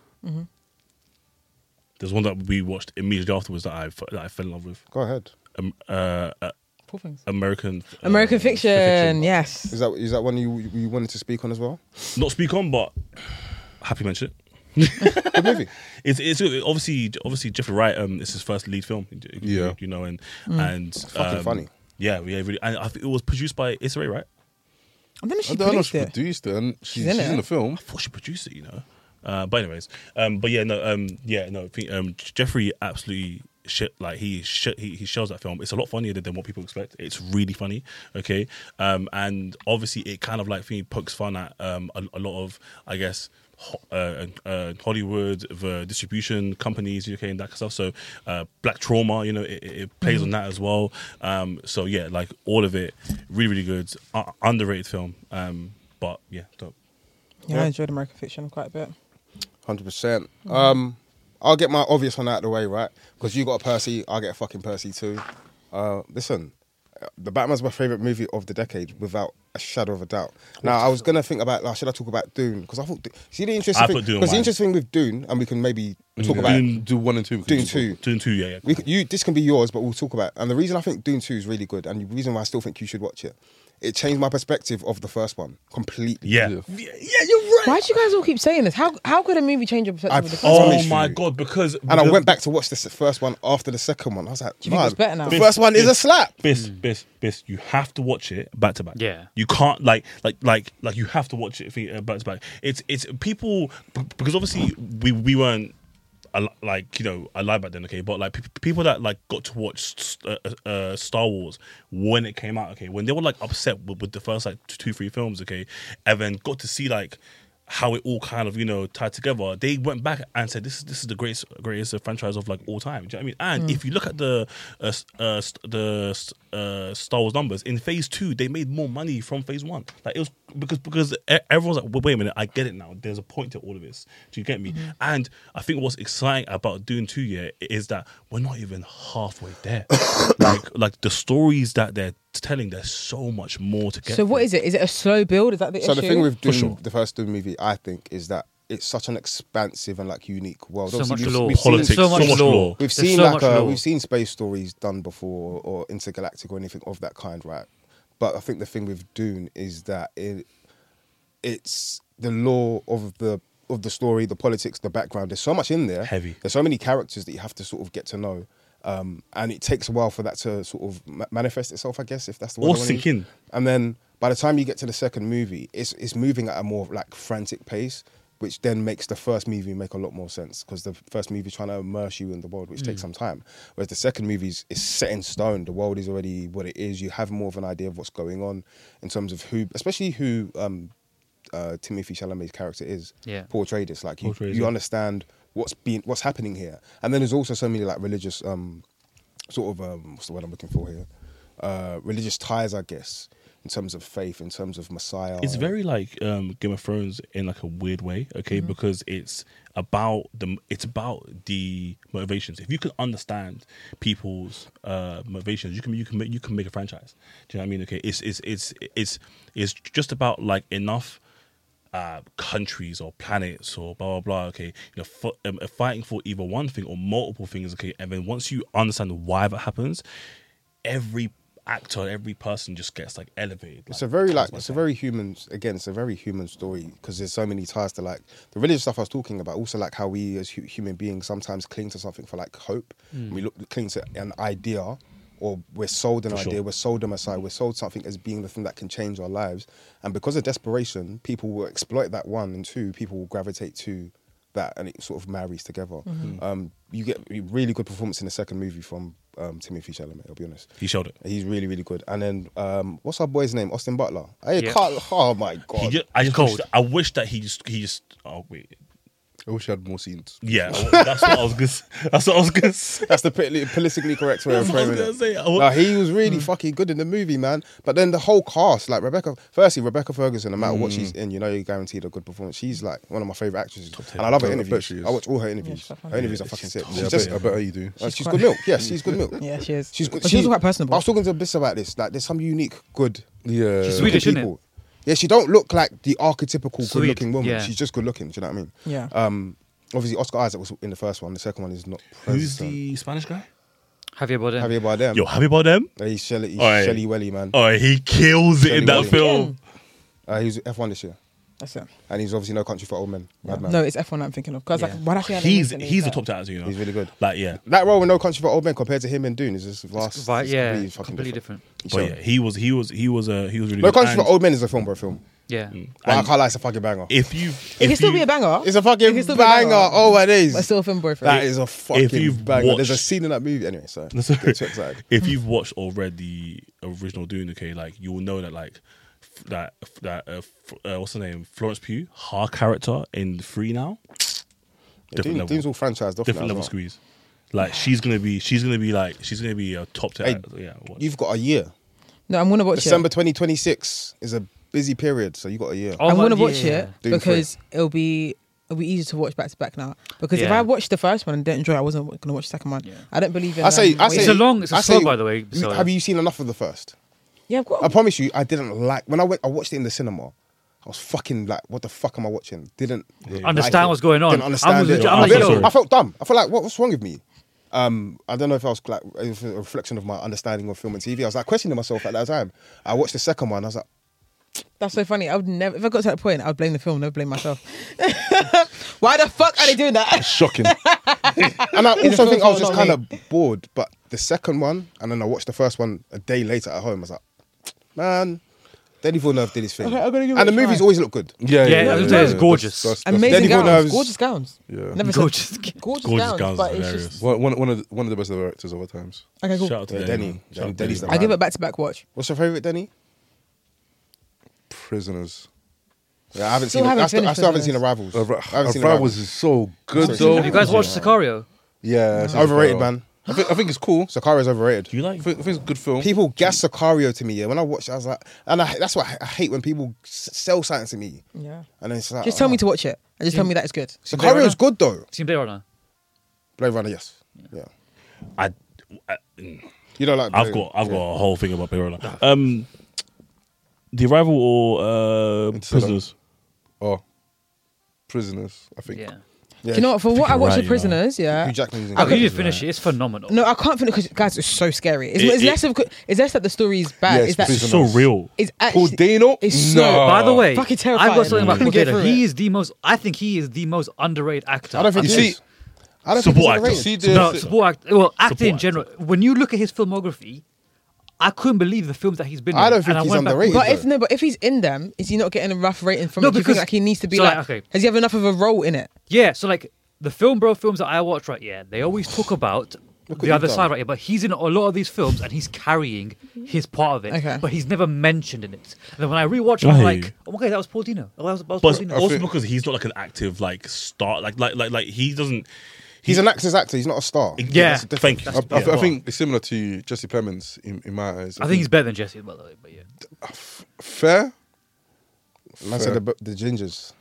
There's one that we watched immediately afterwards that I fell in love with. Go ahead. Poor things. American Fiction, yes. Is that one you wanted to speak on as well? Not speak on, but happy to mention it. Good movie. It's obviously Jeffrey Wright. It's his first lead film. Yeah. You know, and Fucking funny. Yeah, really. And I think it was produced by Issa Rae, right? I don't know if she I don't know if produced she it. produced it, and she's in in it. the film. I thought she produced it. You know, But anyways, but yeah, no, I think Jeffrey absolutely shit. Like he shows that film. It's a lot funnier than what people expect. It's really funny. Okay, and obviously it kind of like pokes fun at a lot of, I guess, Hollywood, the distribution companies, UK, and that kind of stuff. So Black Trauma, it plays on that as well. So yeah, like all of it, really, really good. Underrated film. But yeah, dope. Yeah, I enjoyed American Fiction quite a bit. 100%. I'll get my obvious one out of the way, right? Because you got a Percy, I'll get a fucking Percy too. Listen, The Batman's my favourite movie of the decade, without a shadow of a doubt. Now, I was going to think about, should I talk about Dune? Because I thought, see the interesting thing? Because the interesting thing with Dune, and we can maybe talk about Dune 1 and 2. Dune 2. Dune 2, yeah. This can be yours, but we'll talk about it. And the reason I think Dune 2 is really good, and the reason why I still think you should watch it, it changed my perspective of the first one completely. Yeah, you're right. Why do you guys all keep saying this? How could a movie change your perspective of the first Oh one? my God, because... And I went back to watch the first one after the second one. I was like, Do you think it's better now? The first one is a slap. Biss, you have to watch it back to back. Yeah. You can't like you have to watch it back to back. It's people, because obviously we weren't alive back then, okay, but like people that like got to watch Star Wars when it came out, okay, when they were like upset with the first like 2-3 films, okay, and then got to see like how it all kind of tied together, they went back and said this is the greatest franchise of like all time. Do you know what I mean? And if you look at the Star Wars numbers in Phase 2, they made more money from Phase 1. Like it was because everyone's like, wait a minute, I get it now. There's a point to all of this. Do you get me? And I think what's exciting about Dune 2 is that we're not even halfway there. like the stories that they're telling, there's so much more to get. So what is it? Is it a slow build? Is that the issue? So the thing with Dune, the first Dune movie, I think, is that it's such an expansive and like unique world. So Obviously, much lore. Politics, so much lore. We've seen we've seen space stories done before, or intergalactic or anything of that kind, right? But I think the thing with Dune is that it's the lore of the story, the politics, the background. There's so much in there. Heavy. There's so many characters that you have to sort of get to know. And it takes a while for that to sort of manifest itself, I guess, if that's the word. Or sink in. And then by the time you get to the second movie, it's moving at a more like frantic pace, which then makes the first movie make a lot more sense, because the first movie is trying to immerse you in the world, which takes some time. Whereas the second movie is set in stone. The world is already what it is. You have more of an idea of what's going on in terms of especially who Timothée Chalamet's character is. Yeah. Portrayed. It's like you understand what's happening here. And then there's also so many like religious what's the word I'm looking for here? Religious ties, I guess, in terms of faith, in terms of Messiah. It's very like Game of Thrones in like a weird way, okay, because it's about the motivations. If you can understand people's motivations, you can make a franchise. Do you know what I mean? Okay, it's just about like enough countries or planets or blah blah blah. Okay, fighting for either one thing or multiple things. Okay, and then once you understand why that happens, every actor, every person just gets like elevated. It's a very human story, because there's so many ties to like the religious stuff I was talking about. Also like how we as human beings sometimes cling to something for like hope. We cling to an idea, or we're sold an idea, we're sold a Messiah, we're sold something as being the thing that can change our lives. And because of desperation, people will exploit that, one, and two, people will gravitate to that, and it sort of marries together. You get really good performance in the second movie from Timothée Chalamet, I'll be honest. He showed it. He's really, really good. And then, what's our boy's name? Austin Butler. Yeah. Oh my God. I wish that he just. Oh wait. I wish I had more scenes. Yeah, that's what I was gonna say. That's the politically correct way of framing it. He was really fucking good in the movie, man. But then the whole cast, like Rebecca Ferguson, no matter what she's in, you're guaranteed a good performance. She's like one of my favourite actresses. And I love her interviews. I watch all her interviews. Her interviews are fucking sick. Yeah, I bet you do. She's good milk. Yes, she's good milk. Yeah, she is. She's good. But she's quite personable. I was talking to Bliss about this. Like, there's some unique, good. Yeah. She's Swedish, isn't it? Yeah, she don't look like the archetypical Sweet, good-looking woman. yeah. She's just good-looking. Do you know what I mean? Yeah. Obviously, Oscar Isaac was in the first one. The second one is not present. Who's the Spanish guy? Javier Bardem. Javier Bardem. Yo, Javier Bardem. He's Shelley Alright. Welly, man. Oh, he kills it in that Welly. film. He was F1 this year. That's it. and he's obviously No Country for Old Men. Madman. No, it's F1 I'm thinking of. Because like, Yeah. why don't He's the top actor, you know. He's really good. Like, yeah. That role in No Country for Old Men compared to him in Dune is just vast. Right, it's yeah, completely fucking completely different. But yeah, he was really No good. Country for And Old Men is a film, bro. Film. Yeah. But I And can't lie, it's a fucking banger. If you, It can still be a banger. It's a It fucking can still be a banger. banger. Oh my days. But still a film boyfriend. That is a fucking you've banger. There's a watched- scene in that movie. Anyway, so That's okay. get too excited. if you've watched or read the original Dune, okay, like you will know that like what's her name, Florence Pugh, her character in 3 now, different level, Dune's all franchised off different now level as well. squeeze. Like she's gonna be a top 10. Hey, yeah, what? You've got a year. No, I'm gonna watch December it. 2026 is a busy period, so you got a year. Oh, I'm my- gonna watch yeah. it Dune because it'll be easier to watch back to back now. Because if Yeah. I watched the first one and didn't enjoy it, I wasn't gonna watch the second one. Yeah. I don't believe in. I say, It's a I slow, by the way. So Have you seen enough of the first? Yeah, I've got. I promise you, I didn't like when I watched it in the cinema. I was fucking like, what the fuck am I watching? Didn't Understand like it. what's going on. Didn't understand it. I'm like, yo. I felt dumb. I felt like, what's wrong with me? I don't know if I was like it was a reflection of my understanding of film and TV. I was like questioning myself at that time. I watched the second one. I was like, That's so funny. I would never. If I got to that point, I would blame the film. Never blame myself. Why the fuck are they doing that? Shocking. and I Is the also think first I was one just not kind of bored. But the second one, and then I watched the first one a day later at home. I was like, man, Denis Villeneuve did his thing, Okay, I'm gonna give it and the a try. movies always look good. Yeah, it's gorgeous. Amazing Denis gowns. Villeneuve's- Gorgeous gowns. Yeah. Never Gorgeous. said Gorgeous gowns, gowns but is it's hilarious. just One of the best directors of all times. okay. Cool. Shout out to Yeah, Denny. Denny. Denny's the I give man. it back to back watch. What's your favorite, Denny? Prisoners. Yeah, I haven't Still seen. haven't I still finished haven't seen Prisoners. Arrivals. I haven't seen Arrivals is so good Sorry, though. Have you guys watched Sicario? Yeah, it's Overrated, Sicario. man. I think it's cool. Sicario's overrated. Do you like? I think it's a good film. People gas Sicario to me. Yeah, when I watched, it, I was like, and that's why I hate when people sell something to me, Yeah. and then it's like, Just tell me to watch it and just tell me that it's good. Sicario's good though. Seen Blade Runner? Blade Runner, yes, yeah. I You don't like? I've got a whole thing about Blade Runner. The Arrival or Interstellar. Prisoners? Oh, Prisoners. I think. Yeah. Yeah. Do you know what? For what I you're watched right, The you know. Prisoners, yeah. Hugh Jackman's in I it. need to finish it. It's phenomenal. No, I can't finish because guys, it's so scary. It's, It- it's less of it's less that the story is bad. Yeah, it's it's that It's Prisoners. so real. it's Paul actually Dano. it's so- No. By the way, Fucking terrifying. I've got something about Couldn't Paul get Dano. through He it. is the most. I think he is the most underrated actor. I don't think You he see- is. I don't think he's Support actor. underrated. See the No, support act. Well, acting in actor. general. When you look at his filmography, I couldn't believe the films that he's been in. I don't think and he's went back- underrated. But if he's in them, is he not getting a rough rating from No, it? Do you because- think like he needs to be so, like, like, okay. does he have enough of a role in it? Yeah, so like the film bro films that I watch, right? Yeah, they always talk about what the you've other done. side, right? Yeah, but he's in a lot of these films and he's carrying his part of it, Okay. but he's never mentioned in it. And then when I rewatch, it, I I'm hear like, you. oh my god, that was Paul Dano. Oh, that was Paul But Dano. also think- because he's not like an active like star. Like he doesn't. He's an actor's actor. He's not a star. Yeah. That's the Thank difference. you. I think it's similar to Jesse Plemons in my eyes. I think he's better than Jesse, by the way. But yeah, fair. Man said the gingers.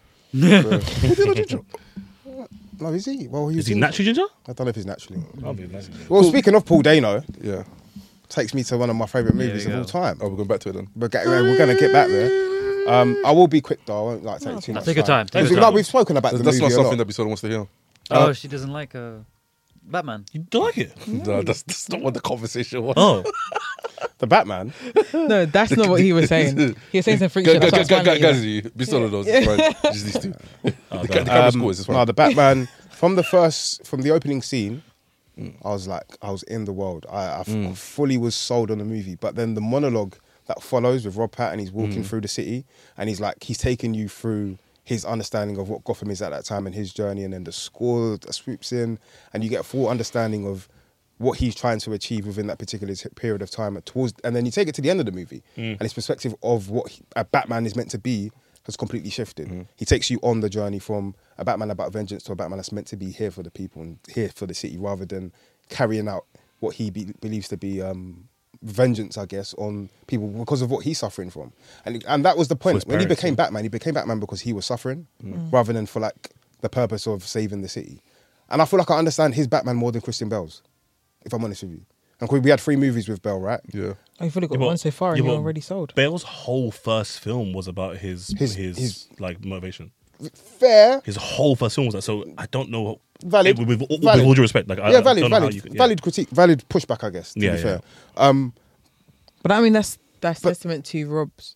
Fair. No, is he? Well, Is he ginger. naturally ginger? I don't know if he's naturally. I'll be naturally ginger. Well, speaking of Paul Dano, Yeah. takes me to one of my favourite There movies we of all go. time. Oh, we're going back to it then. We're going to get back there. I will be quick though. I won't like take too much take your time. Take Because your no, time. we've spoken about the That's movie not a something lot. that Bisola wants to hear. oh, she doesn't like Batman. You don't like it? No, that's not what the conversation was. Oh, The Batman. No, that's not what he was saying. He was saying some freak shit. That's why I was smiling at you. Bisola knows. It's fine. Just these two. oh The damn. camera's cool. It's No, fine. the Batman from the opening scene. I was in the world. I fully was sold on the movie. But then the monologue that follows with Rob Pattinson, he's walking through the city and he's taking you through his understanding of what Gotham is at that time and his journey, and then the score that swoops in and you get a full understanding of what he's trying to achieve within that particular period of time. And then you take it to the end of the movie and his perspective of what a Batman is meant to be has completely shifted. He takes you on the journey from a Batman about vengeance to a Batman that's meant to be here for the people and here for the city, rather than carrying out what he believes to be vengeance, I guess, on people because of what he's suffering from. And that was the point. his When he parents, became yeah. Batman, he became Batman because he was suffering rather than for like the purpose of saving the city. And I feel like I understand his Batman more than Christian Bale's, if I'm honest with you. And we had 3 movies with Bale, right? Yeah. Oh, you've only got Yeah, but- one so far and yeah, you're but already sold. Bale's whole first film was about his His- like motivation. Fair. His whole first film was that. So I don't know. Valid. With Valid. all due respect, like I Yeah, valid, don't know how valid, you could- yeah. valid critique, valid pushback, I guess, to Yeah, be yeah. fair. But I mean, that's testament to Rob's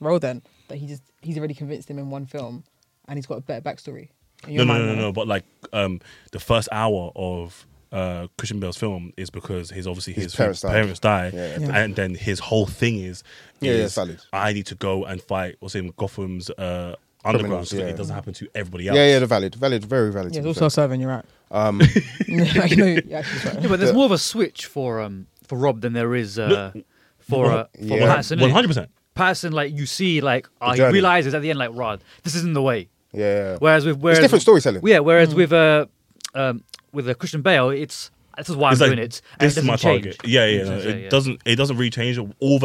role then? That he's already convinced him in one film, and he's got a better backstory. In No, your mind, no. But like, the first hour of Christian Bale's film is because his parents die, Yeah. and then his whole thing is valid. I need to go and fight what's in Gotham's underground, Criminals, so that yeah. it doesn't happen to everybody else. Yeah, they're valid, very valid. Yeah, to it's be also fair. serving. You're right. Um, Yeah, actually, right. Yeah, but there's more of a switch for Rob than there is for Yeah. Patterson. 100%. Patterson, like you see, like he journey. realizes at the end, like, Rod, this isn't the way. yeah. Whereas It's different storytelling. Yeah, whereas with Christian Bale, it's this is why I'm It's like, doing it. And this it is my doesn't change. target. Yeah. Yeah. It doesn't really change. All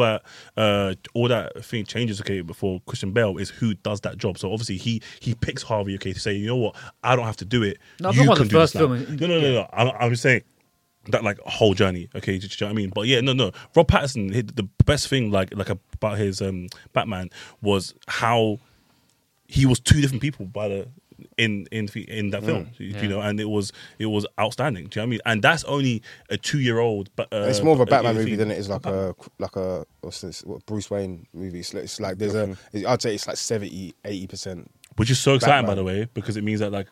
that thing changes. Okay, before Christian Bale is who does that job. So obviously he picks Harvey. Okay, to say, you know what, I don't have to do it. No, I'm you talking about can the do first this now. film. No. I'm just saying that like whole journey. Okay, do you know what I mean? But yeah, no. Rob Pattinson, the best thing like about his Batman was how he was two different people by the in that film, you know, and it was outstanding. Do you know what I mean? And that's only a 2-year-old. But It's more of a Batman movie than it is like a what's this? Bruce Wayne movie. It's like there's I'd say it's like 70-80%. which is so exciting, by Batman. the way, because it means that like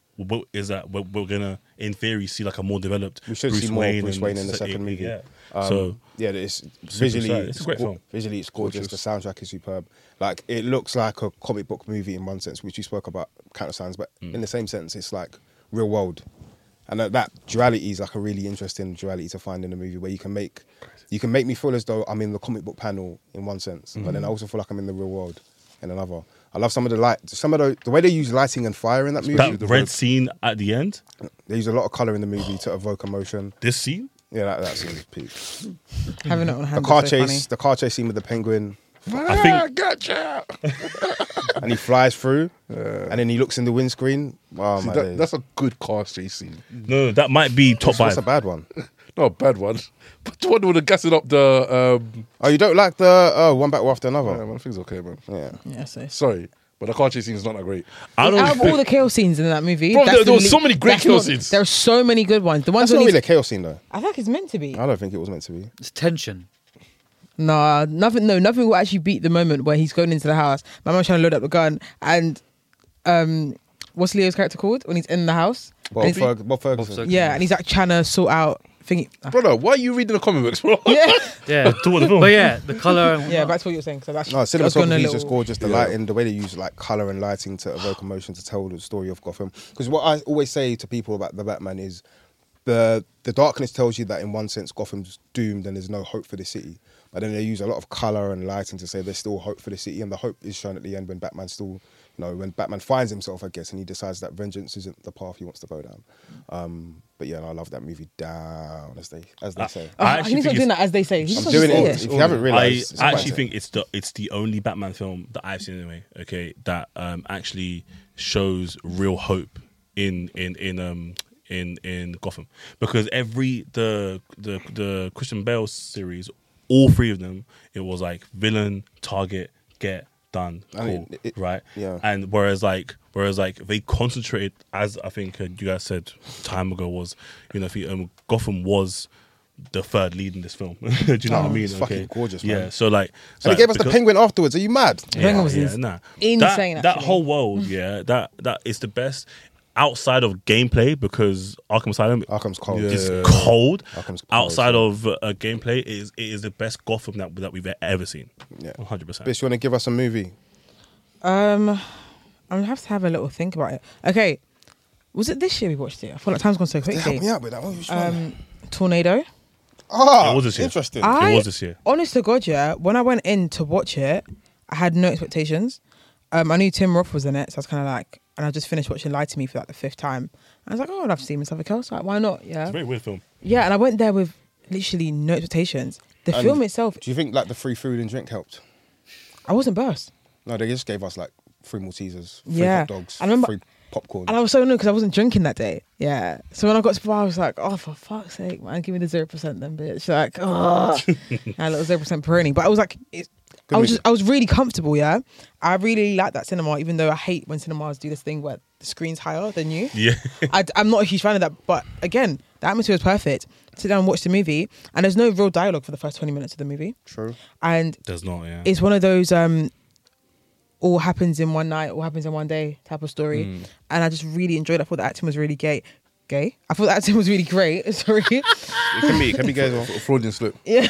we're gonna in theory see like a more developed We should Bruce see more Wayne Bruce and Wayne in the it's- second movie. Yeah. So yeah, it's visually exciting. It's a great film. Visually, it's gorgeous. The soundtrack is superb. Like it looks like a comic book movie in one sense, which you spoke about countless times, but in the same sense, it's like real world. And that duality is like a really interesting duality to find in a movie where you can make me feel as though I'm in the comic book panel in one sense, but then I also feel like I'm in the real world in another. I love some of the way they use lighting and fire in that movie. That red scene at the end, They use a lot of color in the movie to evoke emotion. this scene. Yeah, that scene is peak. Having it on The hand. car is so funny. chase, the car chase scene with the penguin, I think Gotcha. and he flies through, and then he looks in the windscreen. Oh See, my days. that's a good car chase scene. no, that might be top What's a five. bad one? Not a bad one, but the one with the gassing up the. Oh, you don't like the one back after another? Yeah, man, I think it's okay, man. Yeah. Yeah, so. Sorry, but the car chase scene is not that great. I don't Out of all think- the chaos scenes in that movie, Bro, that's there was the so many great that's chaos not- scenes. There are so many good ones. The ones That's not when really a he's, chaos scene though. I think it's meant to be. I don't think it was meant to be. It's tension. Nah, nothing. No, nothing will actually beat the moment where he's going into the house. My mum's trying to load up the gun, and what's Leo's character called when he's in the house? Bob And he's- Ferguson. Ferguson. yeah, and he's like trying to sort out thingy. Brother, why are you reading the comic books, bro? Yeah, Yeah, Talk the film. but yeah, the color. And yeah. Back to what you were saying. So that's No, I was going a cinematography is little- just gorgeous. The lighting, the way they use like color and lighting to evoke emotion to tell the story of Gotham. Because what I always say to people about the Batman is the darkness tells you that in one sense Gotham's doomed and there's no hope for the city. But then they use a lot of color and lighting to say there's still hope for the city, and the hope is shown at the end when Batman still, when Batman finds himself, I guess, and he decides that vengeance isn't the path he wants to go down. But yeah, I love that movie down, as they say. Oh, I he actually needs to think doing that as they say. He's I'm supposed doing to say it. If you haven't I realized, it's actually quite think it's the only Batman film that I've seen anyway. Okay, that actually shows real hope in Gotham, because the Christian Bale series, all three of them, it was like villain, target, get done, I mean, cool, it- right? yeah. And whereas they concentrated, as I think you guys said time ago, was Gotham was the third lead in this film. Do you know what I mean? it's fucking gorgeous, Yeah. man. So like, And they gave us the penguin afterwards. Are you mad? Penguin was insane, That actually. whole world, that is the best outside of gameplay, because Arkham Asylum Arkham's cold. is cold. Arkham's cold, Outside yeah. of gameplay, it is the best Gotham that we've ever seen. Yeah. 100%. Bitch, you want to give us a movie? I'm gonna have to have a little think about it. Okay, was it this year we watched it? I feel like time's gone so Help quickly. me out with that one. Which one? Tornado. It was this year. Interesting. It was this year. Honest to God, yeah. When I went in to watch it, I had no expectations. I knew Tim Roth was in it, so I was kind of like, and I just finished watching Lie to Me for like the 5th time. I was like, oh, I'd love to see him in something else. Like, why not? Yeah, It's a very weird film. yeah. And I went there with literally no expectations. The And film itself, Do you think like the free food and drink helped? I wasn't burst. No, they just gave us like 3 Maltesers, 3 Yeah. hot dogs, I remember- 3 popcorn. And I was so annoyed because I wasn't drinking that day. Yeah. So when I got to the bar, I was like, oh, for fuck's sake, man, give me the 0% then, bitch. Like, oh, a little 0% Peroni. But I was like, I was really comfortable. Yeah. I really like that cinema, even though I hate when cinemas do this thing where the screen's higher than you. Yeah. I'm not a huge fan of that, but again, the atmosphere was perfect. Sit down and watch the movie, and there's no real dialogue for the first 20 minutes of the movie. True. And There's not. Yeah. it's one of those all happens in one night, all happens in one day type of story. And I just really enjoyed it. I thought the acting was really gay. I thought the acting was really great. Sorry. It can be gay as well. Freudian slip. Yeah.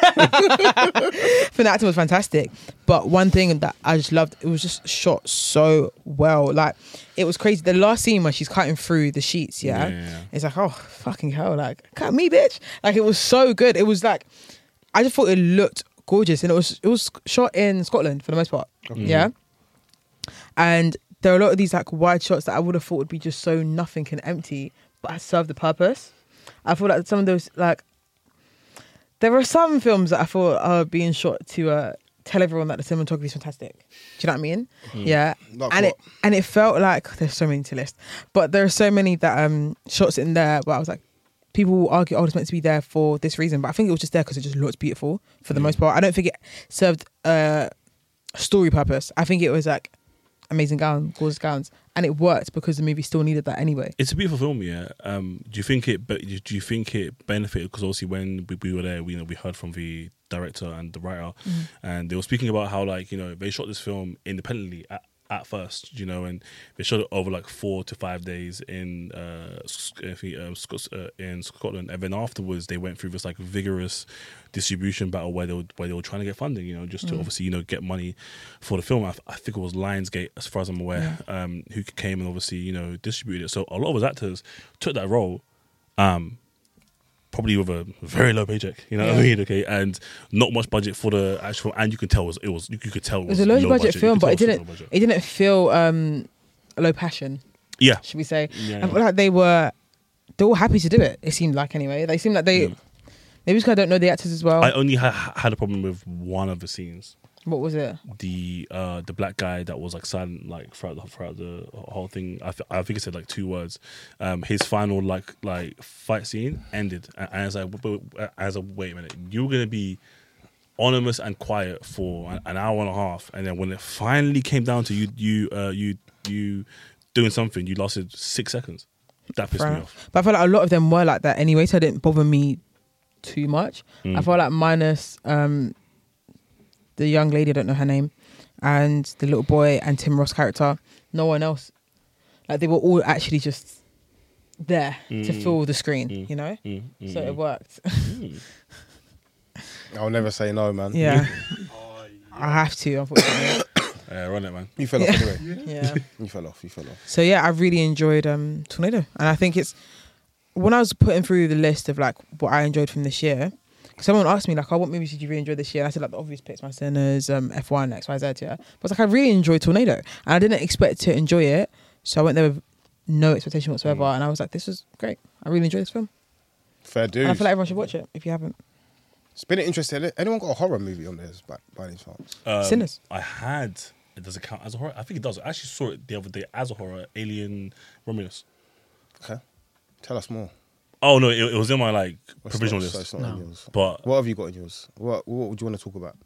I think the acting was fantastic. But one thing that I just loved, it was just shot so well. Like, it was crazy. The last scene where she's cutting through the sheets, Yeah. it's like, oh, fucking hell. Like, cut me, bitch. Like, it was so good. It was like, I just thought it looked gorgeous. And it was shot in Scotland for the most part. Yeah. And there are a lot of these like wide shots that I would have thought would be just so nothing and empty, but I served the purpose. I feel like some of those, like, there are some films that I thought are being shot to tell everyone that the cinematography is fantastic. Do you know what I mean? Yeah. Like and what? it felt like, there's so many to list, but there are so many that shots in there where I was like, people will argue, oh, it's meant to be there for this reason, but I think it was just there because it just looked beautiful for the most part. I don't think it served a story purpose. I think it was like amazing gowns, gorgeous gowns, and it worked because the movie still needed that anyway. It's a beautiful film, yeah. Do you think it benefited? Because obviously, when we were there, we heard from the director and the writer, and they were speaking about how, like, they shot this film independently at first, and they shot it over like 4 to 5 days in Scotland, and then afterwards they went through this like vigorous distribution battle where they were trying to get funding, just to obviously get money for the film. I think it was Lionsgate, as far as I'm aware, who came and obviously distributed it. So a lot of those actors took that role, probably with a very low paycheck, what I mean? Okay, and not much budget for the actual, and you could tell it was a low budget film, but it didn't feel low passion. Yeah, should we say? Yeah. I feel like they were all happy to do it. It seemed like, anyway. They seemed like they maybe just don't know the actors as well. I only had a problem with one of the scenes. What was it? The black guy that was like silent like throughout the whole thing. I think it said like 2 words. His final like fight scene ended, and I was like, wait a minute, you were gonna be anonymous and quiet for an hour and a half, and then when it finally came down to you doing something, you lasted 6 seconds. That pissed me off. But I feel like a lot of them were like that anyway, so it didn't bother me too much. I felt like minus the young lady, I don't know her name, and the little boy and Tim Roth's character, no one else. Like, they were all actually just there to fill the screen, So it worked. I'll never say no, man. Yeah. I have to, unfortunately. Run it, man. You fell off anyway. Yeah. You fell off. So yeah, I really enjoyed Tornado, and I think it's, when I was putting through the list of like what I enjoyed from this year, someone asked me like, "Oh, what movies did you really enjoy this year?" And I said like the obvious picks, My Sinners, F1, XYZ. Yeah, but I was like, I really enjoyed Tornado, and I didn't expect to enjoy it, so I went there with no expectation whatsoever, and I was like, this was great. I really enjoyed this film. Fair dues. And I feel like everyone should watch it if you haven't. It's been interesting. Anyone got a horror movie on theirs by any chance? Sinners. I had. Does it count as a horror? I think it does. I actually saw it the other day as a horror. Alien Romulus. Okay, tell us more. Oh no, it was in my like It's provisional not- list. so it's not in yours. But What have you got in yours? What would you want to talk about?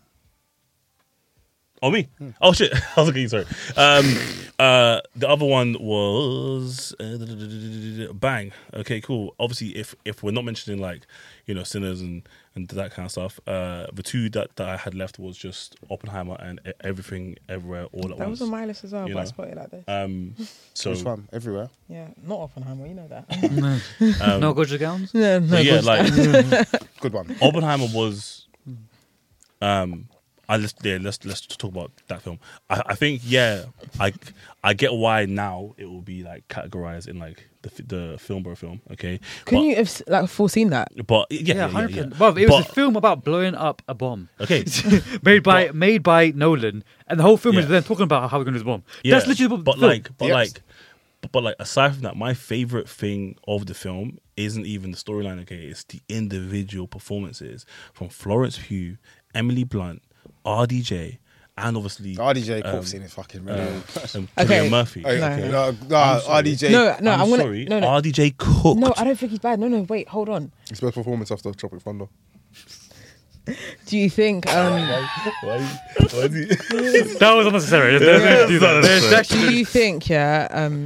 oh me? Oh shit! I was looking. Sorry. The other one was Bang. Okay, cool. Obviously, if we're not mentioning like Sinners and that kind of stuff, the two that I had left was just Oppenheimer and Everything Everywhere All at That Once. was on my list as well, You but I know. spotted it like this. So Which one? Everywhere. Yeah, not Oppenheimer, you know that. No gorgeous gowns. no, but yeah, good like Good one. Oppenheimer was. Let's talk about that film. I think I get why now it will be like categorized in like the film bro film. Okay, Couldn't you have like foreseen that? But yeah. 100%. Well, it was a film about blowing up a bomb. Okay, made by Nolan, and the whole film is Yeah. them talking about how we're going to do this bomb. yeah. That's literally what But the film. like aside from that, my favorite thing of the film isn't even the storyline. Okay, it's the individual performances from Florence Pugh, Emily Blunt, RDJ, and obviously RDJ corpse in it fucking really. Okay. Cillian Murphy. Hey, Okay. no, I'm sorry. RDJ. No, I'm I'm gonna. sorry, No, RDJ cooked. no, I don't think he's bad. No, wait, hold on. His best performance after Tropic Thunder. Do you think? Why is he? That was unnecessary. There's actually Do you think? Yeah.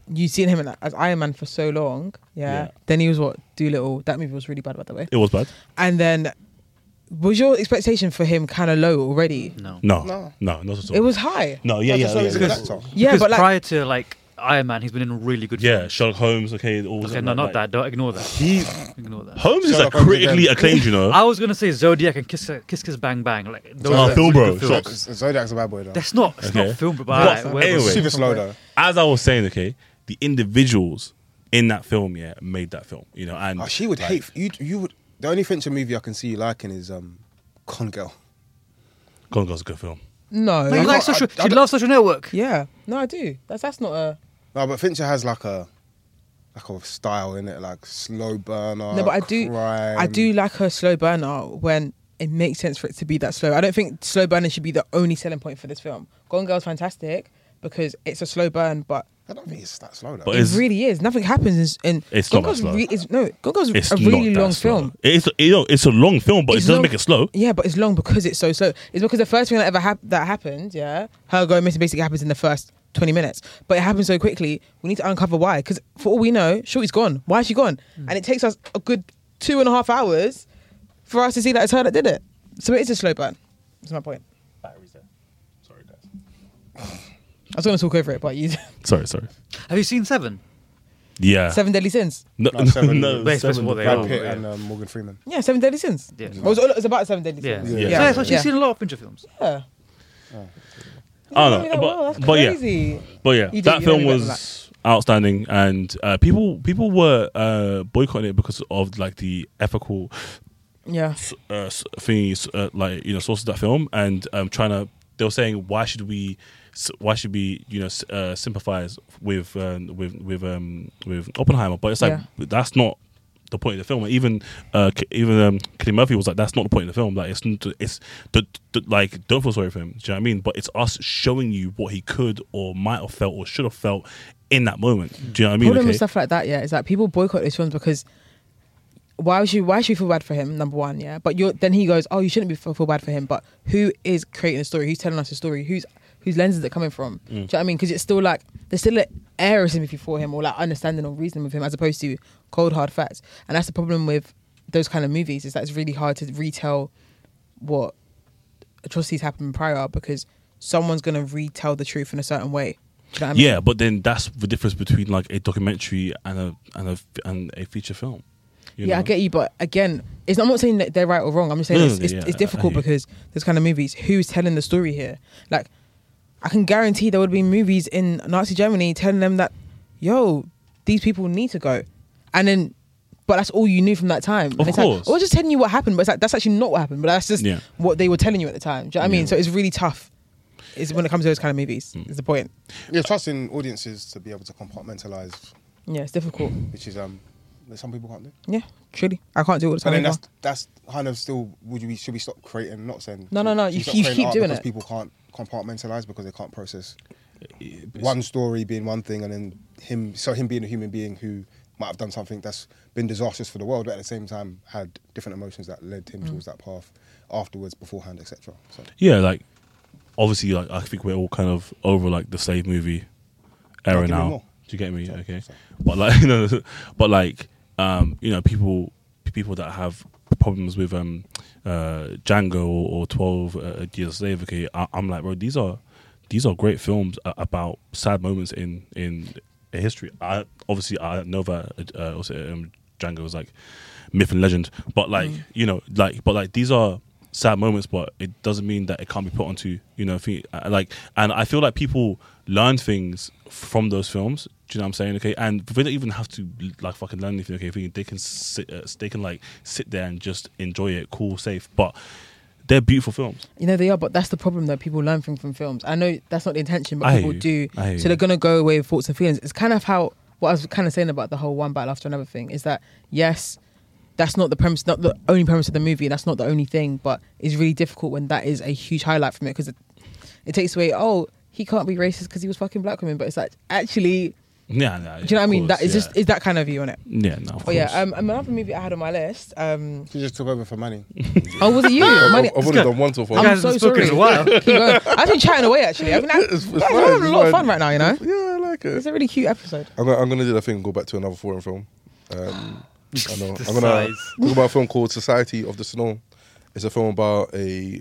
you've seen him as Iron Man for so long, Yeah. Then he was Doolittle. That movie was really bad, by the way. It was bad. And then, was your expectation for him kind of low already? No. No, not at all. It was high. No, yeah. He's a good Because- actor. Yeah, because but like, prior to like Iron Man, he's been in really good Yeah, films. Sherlock Holmes. Okay, all Okay, no, not that. Don't ignore that. He Ignore that. Holmes is like Sherlock Holmes critically again. acclaimed, you know. I was gonna say Zodiac and Kiss Kiss Bang Bang. Like those Oh, are film, really bro. good films. Shots. Zodiac's a bad boy though. That's not. It's Okay. not film, but But alright, whatever. anyway. Super slow though. As I was saying, okay, the individuals in that film, made that film, you know, and Oh, she would like, hate you. Would. The only Fincher movie I can see you liking is Con Girl. Gone Girl's a good film. no. No, you like social. She loves Social Network. Yeah. No, I do. That's not a. No, but Fincher has like a style in it, like slow burner. No, but I do crime. like her slow burner when it makes sense for it to be that slow. I don't think slow burner should be the only selling point for this film. Gone Girl's fantastic because it's a slow burn, but I don't think it's that slow though. But it It's- really is. Nothing happens in. It's Gone not Girl's that slow. Gone Girl's It's a really not that long slow. film. It's a long film, but it It's doesn't long- make it slow. Yeah, but it's long because it's so slow. It's because the first thing that ever happened, her going missing basically happens in the first 20 minutes. But it happens so quickly, we need to uncover why. Because for all we know, Shorty's gone. Why is she gone? And it takes us a good 2.5 hours for us to see that it's her that did it. So it is a slow burn. That's my point. Batteries there. Sorry, guys. I was going to talk over it, but you. Sorry. Have you seen Seven? Yeah. 7 Deadly Sins. No, No, Seven. Wait, first of all, they Brad are. Pitt yeah. and Morgan Freeman. Yeah, 7 Deadly Sins. Yeah. It was about 7 Deadly Yeah. Sins. Yeah. Yeah. So she's Yeah. seen a lot of Fincher films. Yeah. I don't You know know, that well, that's but yeah, crazy. but yeah, You do, that you know film me better than was outstanding, and people were boycotting it because of like the ethical Yeah. things, like, you know, sources of that film, and they were saying why should we sympathize with Oppenheimer, but it's like that's not the point of the film. And even Cillian Murphy was like, that's not the point of the film. Like it's like, don't feel sorry for him. Do you know what I mean? But it's us showing you what he could or might have felt or should have felt in that moment. Do you know what I mean? Problem with stuff like that, is like people boycott these films because why should you feel bad for him? Number one, but then he goes, oh, you shouldn't feel bad for him. But who is creating the story? Who's telling us the story? Whose lens is it coming from? Do you know what I mean? Because it's still like there's still an air of sympathy for him or like understanding or reasoning with him as opposed to cold hard facts. And that's the problem with those kind of movies is that it's really hard to retell what atrocities happened prior because someone's gonna retell the truth in a certain way. Do you know what I mean? Yeah, but then that's the difference between like a documentary and a feature film. You know? I get you, but again, I'm not saying that they're right or wrong. I'm just saying No, it's I difficult hear you. because there's kind of movies. Who's telling the story here? Like, I can guarantee there would be movies in Nazi Germany telling them that, yo, these people need to go, and then, but that's all you knew from that time. And Of it's course. like, or just telling you what happened, but it's like that's actually not what happened. But that's just Yeah. what they were telling you at the time. Do you know what I mean? Yeah. So it's really tough. Is when it comes to those kind of movies. Is the point? Yeah, trusting audiences to be able to compartmentalize, Yeah, it's difficult. which is that some people can't do. Yeah, truly, I can't do it all the But time. then anymore. that's kind of still. Should we stop creating? Not saying No, should we you stop keep creating art doing because it. people can't compartmentalize because they can't process one story being one thing and then him being a human being who might have done something that's been disastrous for the world, but at the same time had different emotions that led him towards that path afterwards, beforehand, etc. So Yeah, like obviously, like I think we're all kind of over like the slave movie era give me now. more. Do you get me? Sorry, Okay, sorry. but like you know, people that have problems with Django or 12 Years a Slave. Okay, I'm like, bro, these are great films about sad moments in history. I know that Django was like myth and legend, but like you know, like these are sad moments, but it doesn't mean that it can't be put onto, you know, and I feel like people learn things from those films. Do you know what I'm saying? Okay, and they don't even have to like fucking learn anything. Okay, they can sit there and just enjoy it, cool, safe. But they're beautiful films. You know they are, but that's the problem that people learn from films. I know that's not the intention, but I people hear do. you. I hear So you. they're gonna go away with thoughts and feelings. It's kind of how what I was kind of saying about the whole one battle after another thing is that yes, that's not the premise, not the only premise of the movie. That's not the only thing, but it's really difficult when that is a huge highlight from it because it takes away. Oh, he can't be racist because he was fucking black women, but it's like actually. Yeah, Do you know what I mean? That is just is that kind of view on it. Yeah, no. Of But yeah, course. another movie I had on my list. she just took over for Manny. Oh, was it you? Money. I've only done one so far. I'm Guys, so it's spoken sorry. in a while. Keep going. I've been chatting away actually. I've been It's guys, fine, we're having a lot of it's fun fine. right now, you know. Yeah, I like like it. It's a really cute episode. I'm gonna do that thing and go back to another foreign film. I know. The I'm gonna size. talk about a film called Society of the Snow. It's a film about a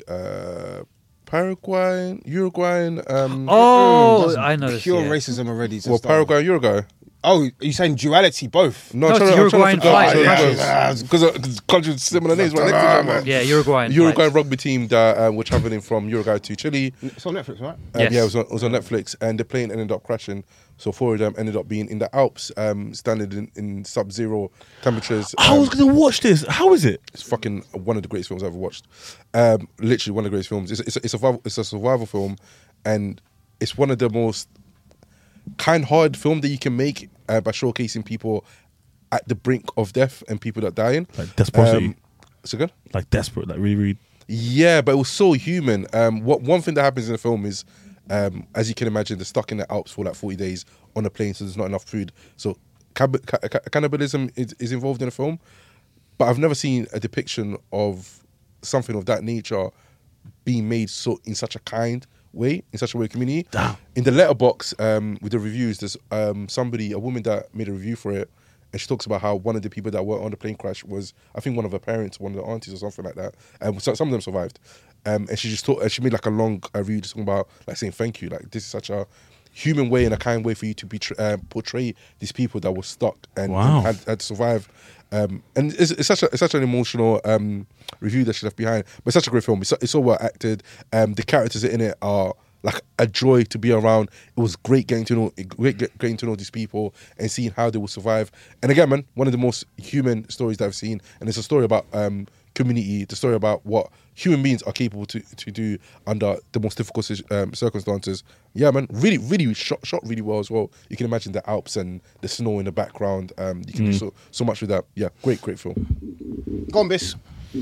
Uruguayan. Oh, I know this. Pure Yeah. racism already. Well, Paraguay, Uruguay. Oh, are you saying duality? Both. No, it's Uruguayan fight. Because countries similar names right next to each other. Yeah, Uruguayan. Uruguayan fight. rugby team that were traveling from Uruguay to Chile. It's on Netflix, right? Yes. Yeah, it was on Netflix, and the plane ended up crashing. So 4 of them ended up being in the Alps, standing in sub-zero temperatures. I was gonna watch this. How is it? It's fucking one of the greatest films I've ever watched. Literally one of the greatest films. It's a survival film, and it's one of the most kind-hearted film that you can make by showcasing people at the brink of death and people that are dying. Like desperate. So good. Like desperate. Like really, really. Yeah, but it was so human. One thing that happens in the film is, as you can imagine, they're stuck in the Alps for like 40 days on a plane, so there's not enough food. So cannibalism is involved in the film, but I've never seen a depiction of something of that nature being made in such a kind way, in such a way community. Damn. In the letterbox, with the reviews, there's a woman that made a review for it, and she talks about how one of the people that were on the plane crash was, I think, one of her parents, one of the aunties or something like that. So some of them survived. And she just she made like a long review just talking about like saying thank you. Like this is such a human way and a kind way for you to portray these people that were stuck and, Wow. and had to survive. And it's such an emotional review that she left behind. But it's such a great film. It's so well acted. The characters in it are like a joy to be around. It was great getting to know these people and seeing how they will survive. And again, man, one of the most human stories that I've seen. And it's a story about community, the story about what human beings are capable to do under the most difficult circumstances. Yeah, man, really shot really well as well. You can imagine the Alps and the snow in the background. You can do so much with that. Yeah, great film. Go on, Biss.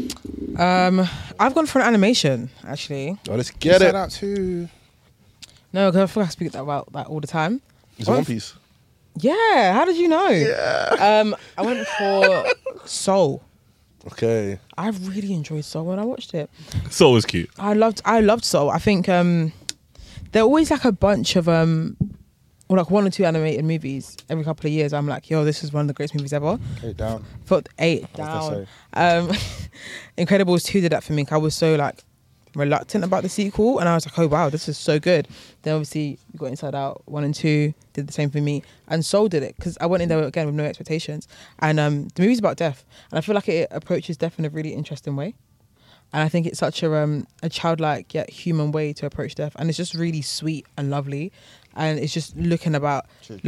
I've gone for an animation actually. Oh, let's get Shout it. out to. No, because I feel like I speak about that all the time. It's a One Piece. Yeah, how did you know? Yeah. I went for Soul. Okay. I really enjoyed Soul when I watched it. So it was cute. I loved Soul. I think there are always like a bunch of or like 1 or 2 animated movies every couple of years. I'm like, yo, this is one of the greatest movies ever. 8 down. Put 8 What down. was Incredibles 2 did that for me. I was so like reluctant about the sequel, and I was like, oh wow, this is so good. Then obviously you got Inside Out 1 and 2 did the same for me, and Soul did it because I went in there again with no expectations. And the movie's about death, and I feel like it approaches death in a really interesting way. And I think it's such a childlike yet human way to approach death, and it's just really sweet and lovely. And it's just looking at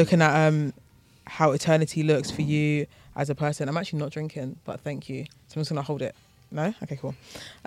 how eternity looks for you as a person. I'm actually not drinking, but thank you. So I'm just gonna hold it. No? Okay, cool.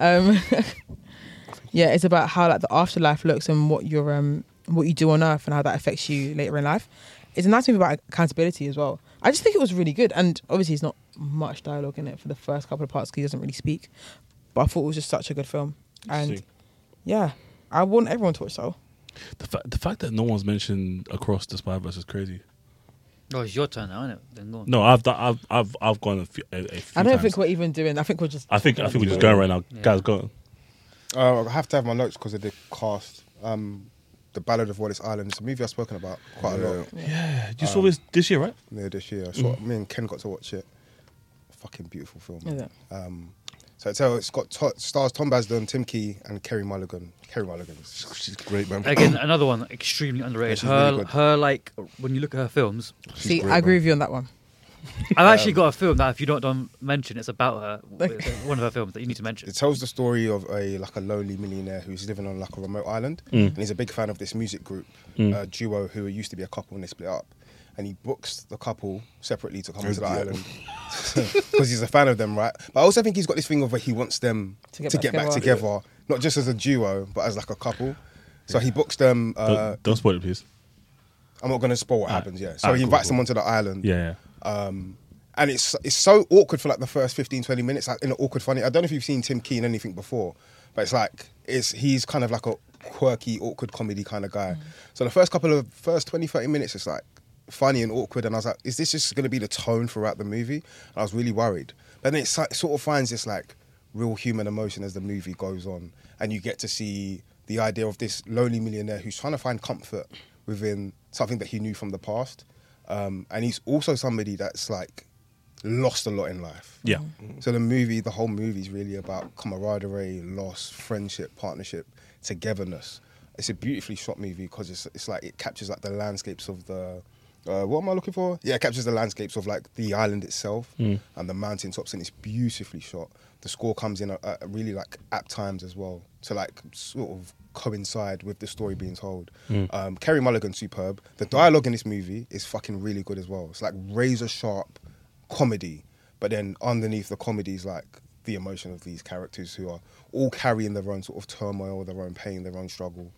Yeah, it's about how like the afterlife looks and what you do on earth and how that affects you later in life. It's a nice movie about accountability as well. I just think it was really good, and obviously it's not much dialogue in it for the first couple of parts because he doesn't really speak. But I thought it was just such a good film, and yeah, I want everyone to watch Soul. The fact that no one's mentioned Across the Spider-Verse is crazy. Oh, it's your turn now, isn't it? Then go on. No, I've gone a few I don't times. think we're even doing. I think we're just. I think we're just going right now. Yeah. Guys, go. I have to have my notes because of the cast. The Ballad of Wallace Island. It's a movie I've spoken about quite a lot Yeah, you saw this year, right? this year. So me and Ken got to watch it. Fucking beautiful film. Is it? So it's got stars Tom Basden, Tim Key, and Kerry Mulligan. She's great, man. Again, another one extremely underrated. Yeah, she's really good. Her like when you look at her films, See, great, I agree man. with you on that one. I've actually got a film that if you don't mention, it's about her. It's one of her films that you need to mention. It tells the story of a lonely millionaire who's living on like a remote island, and he's a big fan of this music group, duo who used to be a couple and they split up. And he books the couple separately to come to the island because he's a fan of them, right? But I also think he's got this thing of where he wants them to get back together, not just as a duo, but as like a couple. So he books them. Don't spoil it, please. I'm not going to spoil what happens. Yeah. So he invites them onto the island. Yeah. And it's so awkward for like the first 15-20 minutes, like in an awkward funny. I don't know if you've seen Tim Key in anything before, but it's like he's kind of like a quirky, awkward comedy kind of guy. So the first 20-30 minutes, it's like funny and awkward, and I was like, is this just going to be the tone throughout the movie? And I was really worried. But then it sort of finds this like real human emotion as the movie goes on, and you get to see the idea of this lonely millionaire who's trying to find comfort within something that he knew from the past. And he's also somebody that's like lost a lot in life. Yeah. So the whole movie is really about camaraderie, loss, friendship, partnership, togetherness. It's a beautifully shot movie because it's like it captures like the landscapes of the what am I looking for? Yeah, it captures the landscapes of like the island itself and the mountaintops, and it's beautifully shot. The score comes in at really like apt times as well to like sort of coincide with the story being told. Kerry Mulligan's superb. The dialogue in this movie is fucking really good as well. It's like razor sharp comedy, but then underneath the comedy is like the emotion of these characters who are all carrying their own sort of turmoil, their own pain, their own struggle.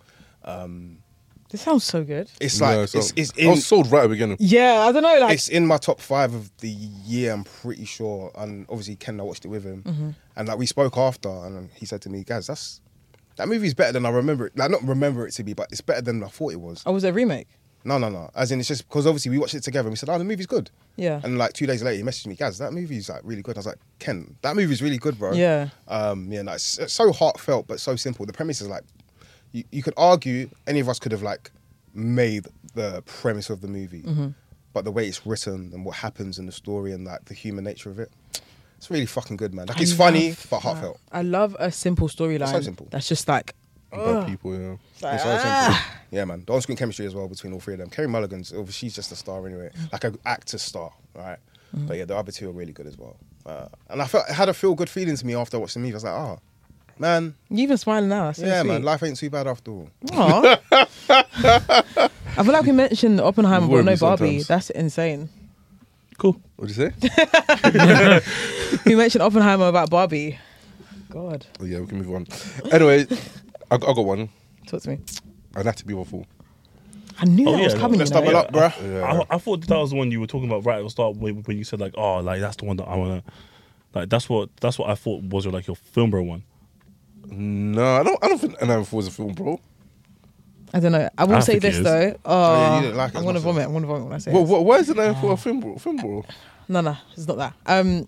This sounds so good. It's like Yeah, it's I was sold right at the beginning. Yeah, I don't know. Like, it's in my top 5 of the year, I'm pretty sure. And obviously Ken, I watched it with him, and like we spoke after, and he said to me, "Guys, that movie's better than I remember it. Like not remember it to be, but it's better than I thought it was." oh, was it a remake? No. As in, it's just because obviously we watched it together and we said, "Oh, the movie's good." Yeah. And like 2 days later, he messaged me, "Guys, that movie's like really good." I was like, "Ken, that movie's really good, bro." Yeah. Yeah, no, it's so heartfelt but so simple. The premise is like, you could argue any of us could have like made the premise of the movie, but the way it's written and what happens in the story and like the human nature of it, it's really fucking good, man. Like it's funny but heartfelt. I love a simple storyline. So simple. That's just like, About people, yeah. It's so simple. Yeah, man. The on-screen chemistry as well between all three of them. Kerry Mulligan's, she's just a star anyway, like an actor star, right? But yeah, the other two are really good as well. And I had a feel-good feeling to me after I watched the movie. I was like, oh, man. you even smiling now. That's so Yeah, sweet. man. Life ain't too bad after all. Aw. I feel like we mentioned Oppenheimer, but Would no be Barbie. sometimes. That's insane. Cool. What'd you say? We mentioned Oppenheimer about Barbie. God, Oh, yeah, we can move on. Anyway, I got one. talk to me. Anatomy of a Fall. I knew Oh, that was yeah, coming. Let's you know? double up, bruh. Yeah. I thought that was the one you were talking about right at the start when you said like, oh, like that's the one that I wanna. Like that's what I thought was like your film bro one. No, I don't think Anatomy of a Fall is a film, bro. I don't know. I will I say think it this is. though. yeah, you didn't like it I'm as gonna much, vomit. I'm gonna vomit when I say Well, this. why is Anatomy of a Fall a film, bro? No, it's not that.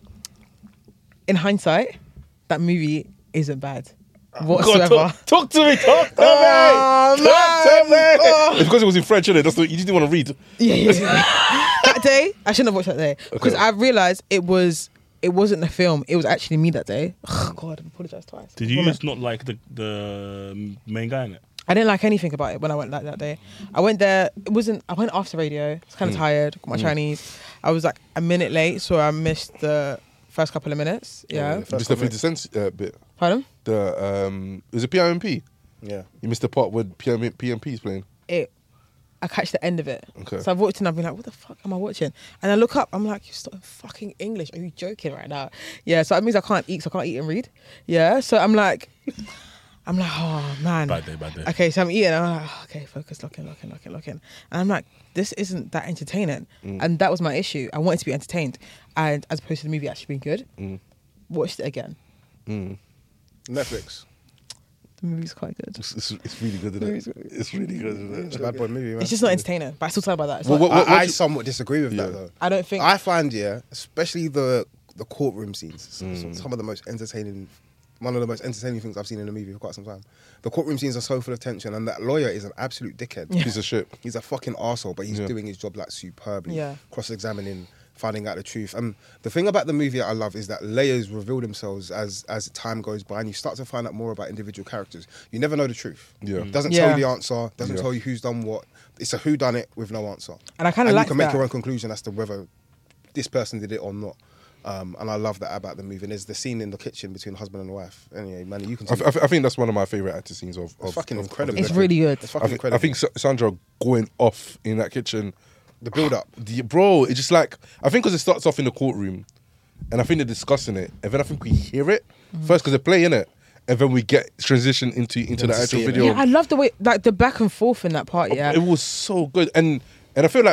In hindsight, that movie isn't bad whatsoever. Talk to me. Oh, man. It's because it was in French, innit? That's what you didn't want to read. Yeah. That day, I shouldn't have watched that day because Okay. I realized it wasn't a film. It was actually me that day. Oh, God, I apologize twice. Did you Vomit. just not like the main guy in it? I didn't like anything about it when I went that day. I went there. I went after radio. I was kind of tired. Got my Chinese. I was like a minute late, so I missed the first couple of minutes. Yeah. yeah. Just the 50 Cent bit. Pardon? Was it PIMP? Yeah. You missed the part where PMP is playing. I catch the end of it. Okay. So I've watched it and I've been like, what the fuck am I watching? And I look up, I'm like, you're still in fucking English. Are you joking right now? Yeah, so that means I can't eat, so I can't eat and read. Yeah, so I'm like, oh man. Bad day. Okay, so I'm eating. And I'm like, oh, okay, focus, looking. And I'm like, this isn't that entertaining. And that was my issue. I wanted to be entertained. And as opposed to the movie actually being good, watched it again. Netflix. The movie's quite good. It's really good, isn't it? It's really good, isn't It's it? a bad boy movie, man. It's just not entertaining. But I still talk about that. It's Well, not- I somewhat disagree with Yeah. that though. I don't think. I find, especially the courtroom scenes, some of the most entertaining, one of the most entertaining things I've seen in a movie for quite some time. The courtroom scenes are so full of tension, and that lawyer is an absolute dickhead. Piece of shit. He's a fucking arsehole, but he's Yeah. doing his job like superbly. Yeah. Cross-examining, finding out the truth. The thing about the movie that I love is that layers reveal themselves as time goes by, and you start to find out more about individual characters. You never know the truth. Yeah. Doesn't Yeah. tell you the answer. Doesn't Yeah. tell you who's done what. It's a who done it with no answer. And I kind of you like can make that. your own conclusion as to whether this person did it or not. And I love that about the movie. And there's the scene in the kitchen between husband and wife. Anyway, man, you can. I think that's one of my favorite acting scenes of fucking of- incredible. It's of- really good. It's fucking incredible. I think Sandra going off in that kitchen. the build up. Bro, it's just like, I think because it starts off in the courtroom and I think they're discussing it and then I think we hear it first because they're playing it and then we get transition into the to actual see it. video. Yeah, I love the way, like the back and forth in that part. Yeah, It was so good. And I feel like because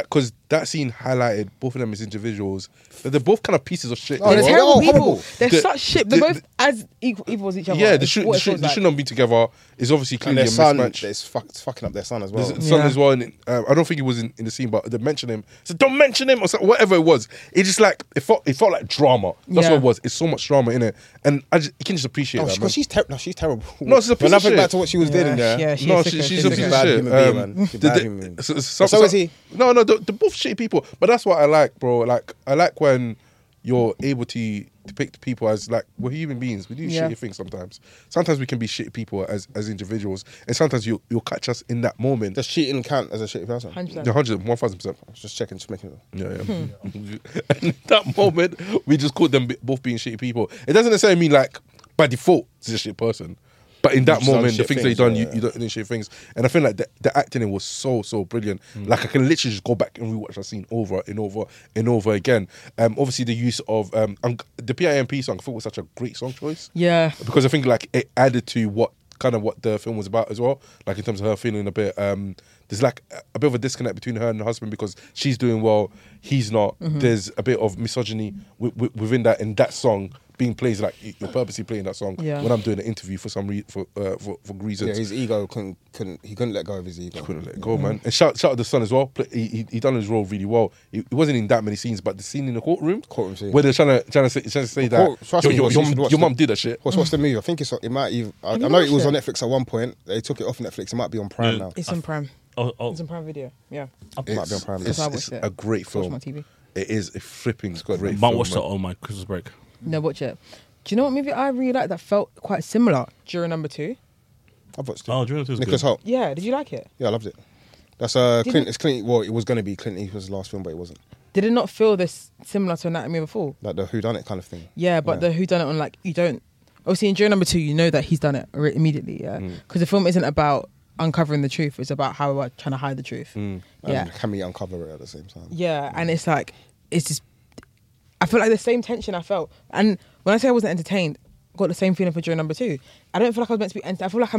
that scene highlighted both of them as individuals. That they're both kind of pieces of shit. Oh, They're yeah. terrible Oh, people. horrible. They're The- such shit. They're the- both as equal as each other. Yeah, they It's should what they it should, feels they like. should not be together. It's obviously And clearly their a son, mismatch. it's fucking up their son as well. There's son Yeah. as well. And, I don't think he was in the scene, but they mentioned him. So don't mention him or so, whatever it was. It just like it felt like drama. That's Yeah. what it was. It's so much drama in it, and you can just appreciate Oh, that. because Man. she's terrible. No, she's a piece When I of think shit. back to what she was doing in there, Yeah, she's No, a she's sicko, a she's a piece of bad shit. human being, man. She's a bad human being. So is he? No, they're both shitty people. But that's what I like, bro. Like I like when you're able to depict people as like we're human beings. We do Yeah. shitty things sometimes. Sometimes we can be shitty people as individuals, and sometimes you'll catch us in that moment. Does cheating count as a shitty person? 100%. 1,000%. I was just checking, just making it. Yeah. And in that moment, we just called them both being shitty people. It doesn't necessarily mean like by default it's a shit person. But in that Just done moment, the shit things things, they done, yeah. you don't do shit things. And I feel like the acting in was so brilliant. Like I can literally just go back and rewatch that scene over and over and over again. Obviously, the use of the PIMP song, I thought was such a great song choice Yeah. because I think like it added to what the film was about as well. Like in terms of her feeling a bit. There's like a bit of a disconnect between her and her husband because she's doing well, he's not. There's a bit of misogyny within that in that song. Being played like you're purposely playing that song Yeah. when I'm doing an interview for some for reasons. Yeah, his ego couldn't let go of his ego. Couldn't let it go, man. And shout out the son as well. He done his role really well. He wasn't in that many scenes, but the scene in the courtroom Scene. where they're trying to say that Trust me, you should watch your the- mum did that shit. What's the movie? I think it might even. I you know it was watched on it? Netflix at one point. They took it off Netflix. It might be on Prime Yeah. now. It's on Prime. Oh, It's on Prime Video. Yeah. It might be on Prime. It's, I it's watched it. a great Watch film. my TV. It is a flipping great I film. might watch that man. on my Christmas break. No, watch it. Do you know what movie I really liked that felt quite similar? Juror Number 2. I've watched it. Oh, Jordan was Nicholas good. Holt. Yeah, did you like it? Yeah, I loved it. That's Did Clint. it- It's Clint. Well, it was going to be Clint Eastwood's last film, but it wasn't. Did it not feel this similar to Anatomy of a Fall? Like the whodunit kind of thing. Yeah, but Yeah. the who done it on like you don't. Obviously, in Juror Number 2, you know that he's done it immediately. Yeah, Mm. because the film isn't about uncovering the truth; it's about how we're trying to hide the truth. Yeah, And can we uncover it at the same time? yeah, and it's like it's just. I feel like the same tension I felt, and when I say I wasn't entertained, I got the same feeling for Juror Number 2. I don't feel like I was meant to be. I feel like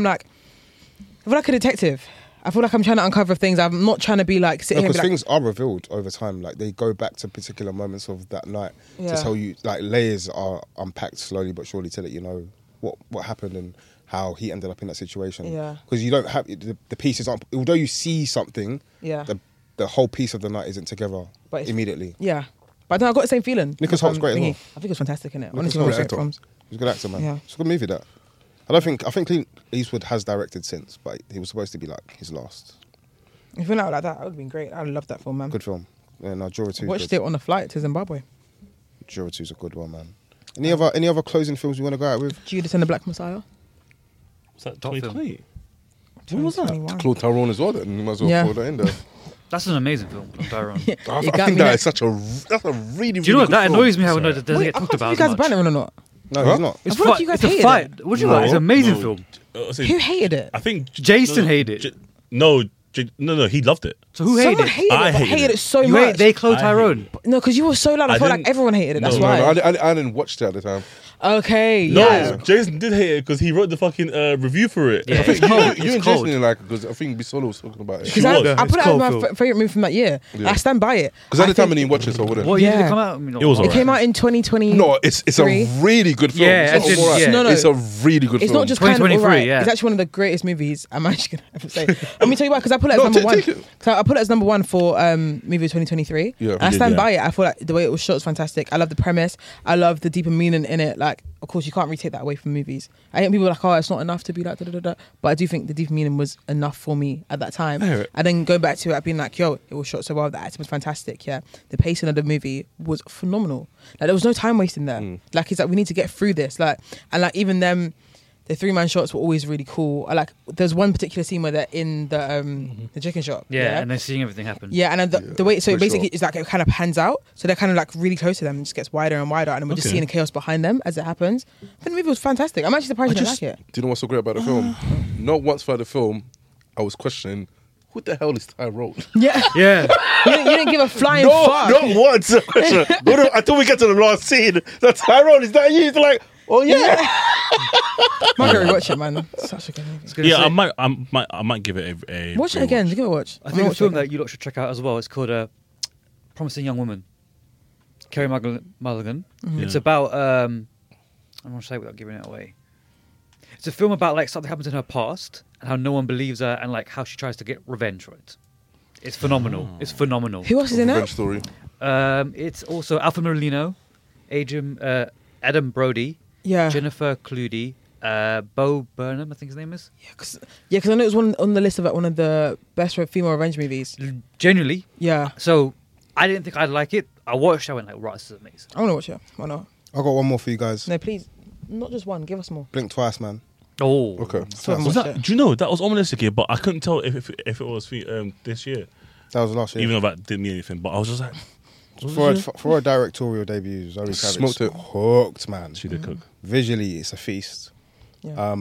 I feel like a detective. I feel like I'm trying to uncover things. I'm not trying to be like sit No, here and because be like, things are revealed over time. Like they go back to particular moments of that night Yeah. to tell you. Like layers are unpacked slowly but surely to let you know what happened and how he ended up in that situation. Yeah. Because you don't have the pieces aren't. Although you see something, yeah, the whole piece of the night isn't together But it's- immediately. yeah. But I got the same feeling. Nicholas Holt's great as well. I think it was fantastic in it. Nicholas Honestly, one of Holt's my actor. favorite films. He's a good actor, man. Yeah. It's a good movie. That I think Clint Eastwood has directed since, but he was supposed to be like his last. If it went out like that, that would have been great. I loved that film, man. Good film. Yeah, no, Juror 2. Watched it on the flight to Zimbabwe. Juror 2's a good one, man. Any other closing films you want to go out with? Judas and the Black Messiah. Was that Top film. 2020? When was that? Claude Tyrone as well. Then you might as well Yeah. throw that in there. That's an amazing film from Tyrone. I It got think me that next. is such that's a really. Do you know what? really That good annoys film. me how it Sorry. doesn't Wait, get I talked thought about you as guys much. banned it or not? No, Huh? he's not. It's I feel like fi- you guys it's a hated fight. What do you like? It's an amazing No. film. Who hated it? I think Jason hated it. No, he loved it. So who Someone hated it? hated I it, but hated hated it. it so You much. hate they Claude I Tyrone. No, because you were so loud. I I felt like didn't- everyone hated it. That's No, why. I didn't watch it at the time. Okay. No, Yeah. Jason did hate it because he wrote the fucking review for it. Yeah, I think it's cold. you It's and cold. Jason like because I think Bisolo was talking about it. Because was. I It's put it as cold my film. favorite movie from that year. Yeah. I stand by it. Because at the time I think didn't watch it, so I wouldn't. What year did Yeah. it come out? I mean, It was it alright. came out in 2020. No, it's a Three. really good film. Yeah, it's, not it's- alright. yeah. No, no. It's a really good It's film. not just kind of 2023, alright. yeah. It's actually one of the greatest movies I'm actually going to say. Let me tell you why, because I put it as No, number one. take it. So I put it as number one for movie of 2023. Yeah. And I You did, stand yeah. by it. I feel like the way it was shot was fantastic. I love the premise. I love the deeper meaning in it. Like, of course, you can't really take that away from movies. I think people are like, oh, it's not enough to be like, da da da da. But I do think the deeper meaning was enough for me at that time. I hear it. And then go back to it, being like, yo, it was shot so well. The acting was fantastic. Yeah. The pacing of the movie was phenomenal. Like, there was no time wasting there. Like, it's like, we need to get through this. Like, and like, even them, the 3-man shots were always really cool. I like, there's one particular scene where they're in the chicken shop. Yeah, and then seeing everything happen. Yeah, and then the way, so for basically sure. it's like it kind of pans out, so they're kind of like really close to them and just gets wider and wider, and then we're just Okay. seeing the chaos behind them as it happens. I think the movie was fantastic. I'm actually surprised you didn't like it. Do you know what's so great about the film? Not once throughout the film, I was questioning who the hell is Tyrone. Yeah, Yeah. you didn't give a flying fuck. not once. Until we get to the last scene. That Tyrone, is that you? It's like, oh yeah. I'm gonna rewatch it, man. It's such a good movie. Gonna Yeah, say- I might give it a Watch it rewatch. again. Give it a watch. I think a film that you lot should check out as well. It's called Promising Young Woman. Carey Mulligan. Yeah. It's about I'm not say without giving it away. It's a film about like something happens in her past and how no one believes her and like how she tries to get revenge for it. It's phenomenal. It's phenomenal. Who else is in Revenge it? story. It's also Alpha Merlino, Adam Brody, Yeah. Jennifer Cludy, Bo Burnham, I think his name is. Yeah, because I know it was on the list of like, one of the best female revenge movies. Genuinely. Yeah. So I didn't think I'd like it. I watched it, I went like, right, this is amazing. I want to watch it. Why not? I got one more for you guys. No, please. Not just one. Give us more. Blink twice, man. Oh. Okay. So Was that, do you know that was ominous again? But I couldn't tell if it was this year, That was last year. even though that didn't mean anything. But I was just like, For a directorial debut, Zoe Kravitz Smoked it. hooked, man. she did cook. Visually, it's a feast. Yeah.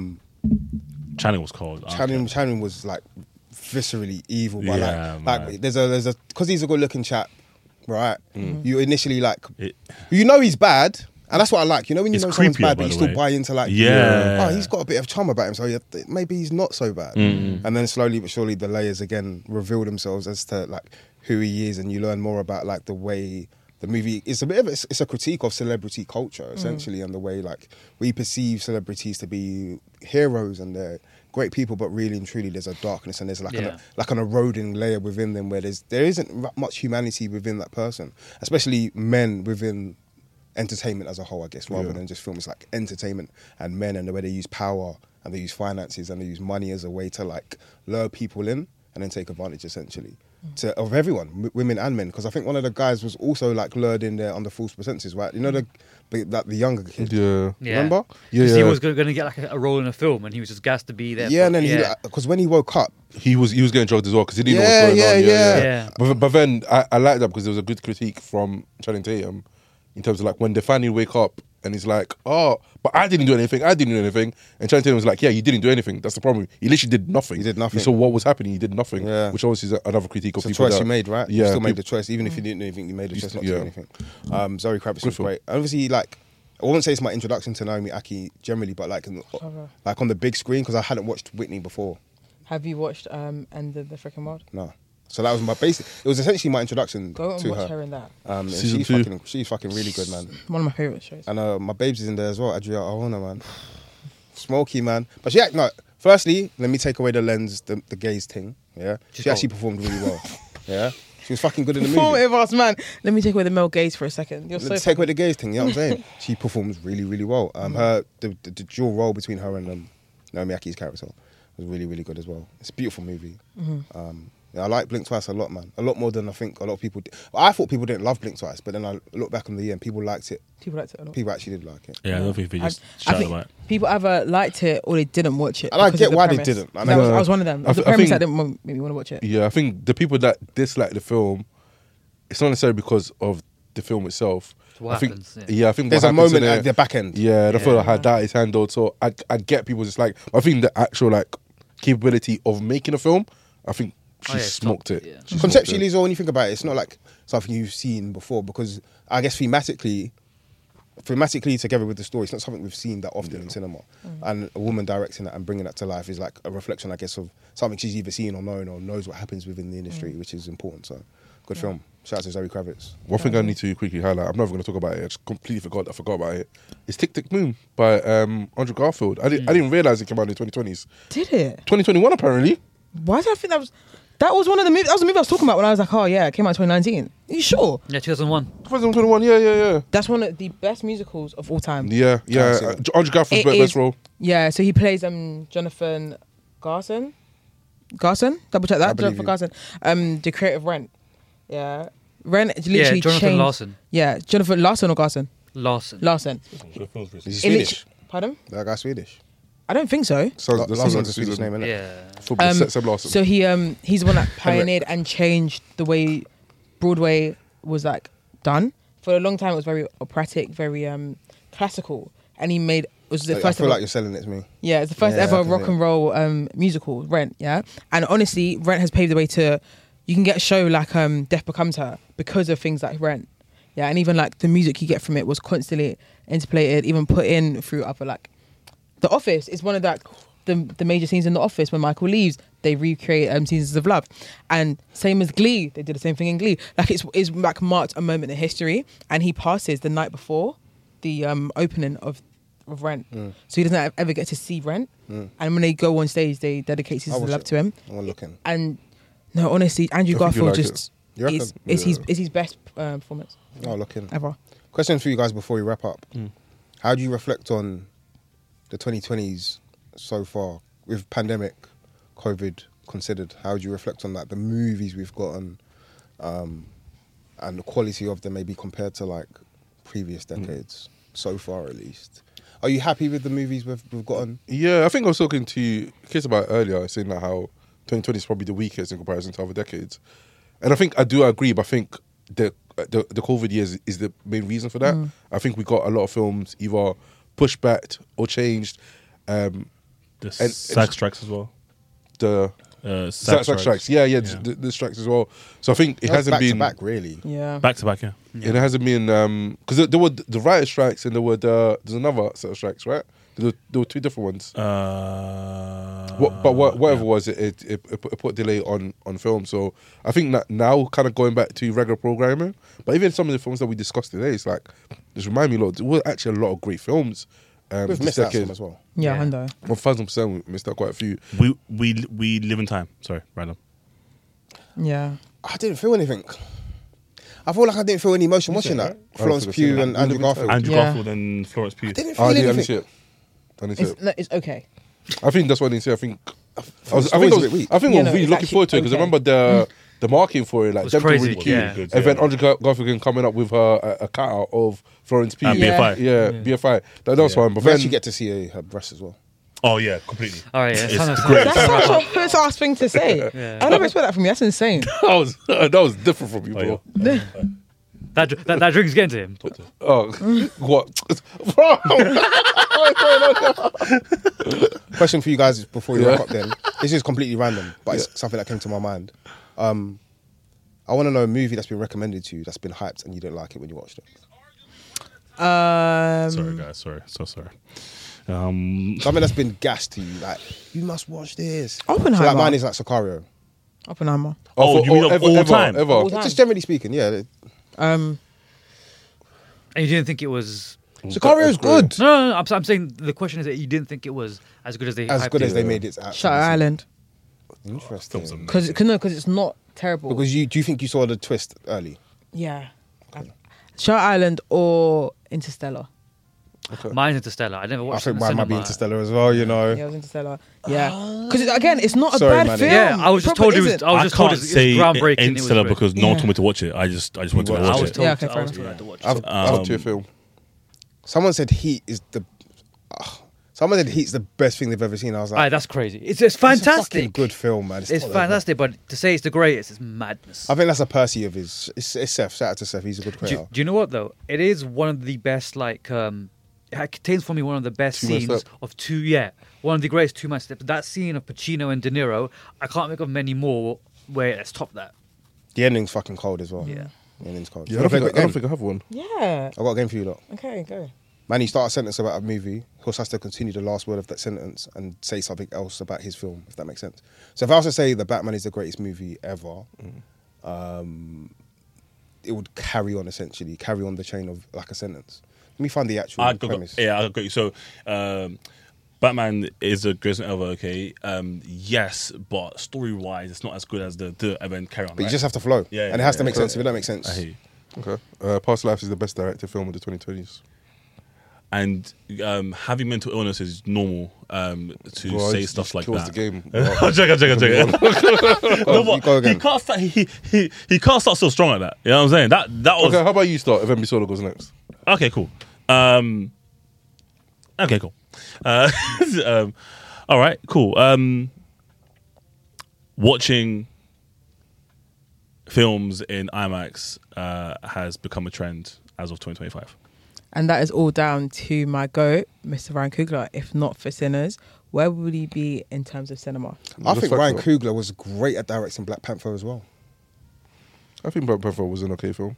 Channing was cold. Channing was like viscerally evil, but Yeah, like man. there's a because he's a good looking chap, right? You initially like It- you know he's bad, and that's what I like. You know when you It's know someone's creepier, bad, by but you the still way. buy into like Yeah. oh he's got a bit of charm about him, so maybe he's not so bad. Mm. And then slowly but surely the layers again reveal themselves as to like who he is, and you learn more about like the way. The movie is a bit of it's a critique of celebrity culture essentially, and the way like we perceive celebrities to be heroes and they're great people, but really and truly there's a darkness and there's like an eroding layer within them where there isn't much humanity within that person, especially men within entertainment as a whole, I guess, rather than just film. It's like entertainment and men and the way they use power and they use finances and they use money as a way to like lure people in and then take advantage essentially. Of everyone, women and men, because I think one of the guys was also like lured in there under false pretenses, right? You know the younger kid, Yeah. remember? Yeah, Because he yeah. was going to get like a role in a film and he was just gassed to be there. Yeah, and then because when he woke up, He was getting drugged as well because he didn't Yeah, know what's going on. yeah. Yeah. But then I like that because there was a good critique from Channing Tatum in terms of like when they finally wake up and he's like, oh, but I didn't do anything. And Channing Tatum was like, yeah, you didn't do anything. That's the problem. You literally did nothing. He did nothing. You saw what was happening. You did nothing. Yeah. Which obviously is another critique of it's a people. choice that, you made, right? Yeah. You still made the choice, even if you didn't do anything. You made the choice not to do Yeah. anything. Zoe Kravitz Good was film. great. Obviously, like I wouldn't say it's my introduction to Naomi Aki generally, but like like on the big screen because I hadn't watched Whitney before. Have you watched End of the Freaking World? No. So that was my basic. It was essentially my introduction Go and to watch her. her in that. And Season 2. she's fucking really good, man. One of my favorite shows. And my babes is in there as well, Adria Arjona, man. Smoky, man. But firstly, let me take away the lens, the gaze thing. Yeah. She actually performed really well. Yeah. She was fucking good in the movie. Performative ass man. Let me take away the male gaze for a second. You're so Let's take away the gaze thing, you know what I'm saying? She performs really, really well. The dual role between her and Naomi Aki's character was really, really good as well. It's a beautiful movie. Yeah, I like Blink Twice a lot, man. A lot more than I think a lot of people did. I thought people didn't love Blink Twice, but then I look back on the year and people liked it. People liked it a lot. People actually did like it. Yeah, I don't think we just I shout think about it. people either liked it or they didn't watch it. And I because get of the why they premise. didn't. I That know. I was one of them. I The th- I premise think- that didn't make me want to watch it. Yeah, I think the people that dislike the film, it's not necessarily because of the film itself. What I think, happens, I think There's what a happens moment in at the back end. Yeah, the feel how that is handled. So I get people just like. I think the actual like capability of making a film, I think she smoked it. Yeah. She smoked Conceptually it. as well, when you think about it, it's not like something you've seen before because I guess thematically together with the story, it's not something we've seen that often in cinema. And a woman directing that and bringing that to life is like a reflection, I guess, of something she's either seen or known or knows what happens within the industry, which is important. So, good film. Shout out to Zoe Kravitz. One thing I need to quickly highlight, I'm never going to talk about it. I just completely forgot. I forgot about it. It's Tick Tick Boom by Andrew Garfield. I didn't realize it came out in the 2020s. Did it? 2021 apparently. Why did I think that was one of the movies? That was the movie I was talking about when I was like, oh yeah, it came out in 2019. Are you sure? Yeah, 2001. 2021. Yeah. That's one of the best musicals of all time. Yeah. Can't see Andrew Garfield's It best is- role. Yeah, so he plays Jonathan Garson. Double check that. believe Jonathan you. Garson. The creator of Rent. Yeah. Rent literally Yeah, Jonathan changed. Larson. Yeah, Jonathan Larson or Garson? Larson. Larson. Is he It Swedish? lit- Pardon? That guy's Swedish. I don't think so. So That the sounds like last a Swedish name, innit? Yeah. football Seb Larson. So he's the one that pioneered and changed the way Broadway was like done. For a long time, it was very operatic, very classical, and he was the I first. feel ever, like you're selling it to me. yeah, it's the first Yeah, ever I can rock see and roll musical, Rent. Yeah, and honestly, Rent has paved the way to. You can get a show like Death Becomes Her because of things like Rent. Yeah, and even like the music you get from it was constantly interpolated, even put in through other like. The Office is one of the major scenes in The Office when Michael leaves, they recreate Seasons of Love, and same as Glee, they did the same thing in Glee. Like it's like marked a moment in history, and he passes the night before the opening of Rent, so he doesn't ever get to see Rent. And when they go on stage, they dedicate Seasons of Love to him. I'm looking. And no, honestly, Andrew I think you Garfield like just You reckon? is his best performance Oh, looking. ever. Question for you guys before we wrap up. How do you reflect on the 2020s so far with pandemic, COVID considered? How do you reflect on that? The movies we've gotten, and the quality of them maybe compared to like previous decades so far at least. Are you happy with the movies we've gotten? Yeah, I think I was talking to Kiss about it earlier, saying that how 2020 is probably the weakest in comparison to other decades. And I think I do agree, but I think the COVID years is the main reason for that. I think we got a lot of films either pushed back or changed. The SAG strikes as well. The SAG strikes. Yeah. The strikes as well. So I think it hasn't back been to back really. Yeah. Back to back, yeah. And it hasn't been because there were the writer strikes and there were there's another set of strikes, right? There were two different ones. Whatever it was, it put delay on film. So I think that now kind of going back to regular programming. But even some of the films that we discussed today, it's like just remind me a lot. There were actually a lot of great films. We've this missed out decade. some as well. Yeah, Yeah. Hundo. 1,000% we missed out quite a few. We live in time. Sorry, random. Yeah. I didn't feel anything. I feel like I didn't feel any emotion watching that. Florence forgot to Pugh say and that. Andrew Garfield. Andrew Yeah. Garfield and Florence Pugh. I didn't feel I need to anything. see it. I need to see it. It's okay. I think that's what I need to say. I think I story's a bit weak. was Yeah, no, really it's looking forward to it because I actually remember the marketing for it, like was them two crazy, really cute. yeah. Good, And then yeah. Andrew Garfield coming up with a cutout of Florence Pugh. And BFI. Yeah, BFI. That was fine. But We then actually get to see her breasts as well. Oh yeah, completely. All right, yeah. It's It's great. That's such a first ass thing to say. Yeah. I never expect that from you. That's insane. that was different from you, bro. Oh, yeah. That drink's getting to him. Oh, what, bro? Question for you guys before we wrap up then. This is completely random, but it's something that came to my mind. I want to know a movie that's been recommended to you, that's been hyped, and you didn't like it when you watched it. Sorry guys, sorry. So sorry. Something that's been gassed to you, like, you must watch this. Oppenheimer. So like mine is like Sicario. Oppenheimer. Oh, you mean of all time? Ever. All time. Just generally speaking, yeah. Um, And you didn't think it was. Sicario's good. No. I'm saying the question is that you didn't think it was as good as they As hyped good it. as they made it. It's Shutter Island. Interesting. Film's amazing. Because it's not terrible. Because do you think you saw the twist early? Yeah. Shutter Island or Interstellar. Mine's Interstellar. I never I watched it in think the mine might be cinema. Interstellar as well, you know. Yeah, it was Interstellar. Yeah. Because again, it's not a Sorry, bad man. film. Yeah, I was just told it was. isn't. I was I just told can't it's say groundbreaking. It was Interstellar great. because no one Yeah. told me to watch it. I just wanted to I watch I was it. told. Yeah, okay, I fair was enough. told I had to watch it. I've- Top tier film. Someone said Heat is the. Someone said Heat's the best thing they've ever seen. I was like, Aye, that's crazy. It's it's a fucking fantastic. good film, man. It's not that fantastic, but to say it's the greatest is madness. good. I think that's a Percy of his. It's Seth. Shout out to Seth. He's a good Do, creator. do you know what though? It is one of the best. Like, it contains for me one of the best Two-man scenes step. of two. Yeah, one of the greatest two-man steps. That scene of Pacino and De Niro, I can't think of many more where it's top that. The ending's fucking cold as well. Yeah. The ending's cold. Yeah, You I wanna play a quick don't game? think I have one. Yeah. I've got a game for you lot. Okay, go. Man, you start a sentence about a movie. He has to continue the last word of that sentence and say something else about his film, if that makes sense. So if I was to say The Batman is the greatest movie ever, it would carry on the chain of like a sentence. Let me find the actual I got premise. I got you. So, Batman is a greatest ever. Okay, yes, but story-wise, it's not as good as the event carry on. But you right? just have to flow. Yeah, and it has to yeah, make yeah. sense. If it don't make sense, I hear you. Okay. Past Lives is the best directed film of the 2020s. And having mental illness is normal to Bro, say it stuff just like kills that. the game. I'm joking. No, but go again. he can't start. He can't start so strong like that. You know what I'm saying? That was Okay, how about you start? If Solo goes next. okay. Cool. Okay, cool. All right, cool. Watching films in IMAX has become a trend as of 2025. And that is all down to my goat, Mr. Ryan Coogler. If not for Sinners, where would he be in terms of cinema? I think Respectful. Ryan Coogler was great at directing Black Panther as well. I think Black Panther was an okay film.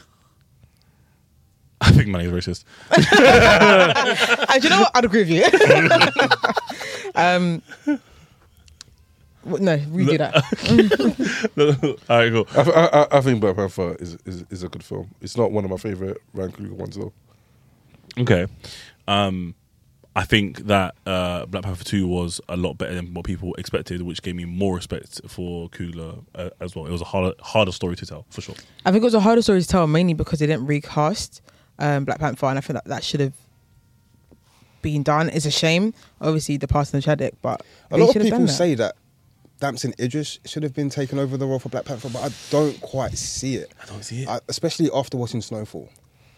I think Manny is racist. And do you know what? I'd agree with you. No, redo that. All right, cool. I think Black Panther is a good film. It's not one of my favorite Ryan Coogler ones though. Okay. I think that Black Panther 2 was a lot better than what people expected, which gave me more respect for Coogler as well. It was a harder story to tell, for sure. I think it was a harder story to tell, mainly because they didn't recast Black Panther, and I think that should have been done. It's a shame, obviously, the passing of Chadwick, but A lot of people say that Damson Idris should have been taken over the role for Black Panther, but I don't quite see it. I don't see it. Especially after watching Snowfall.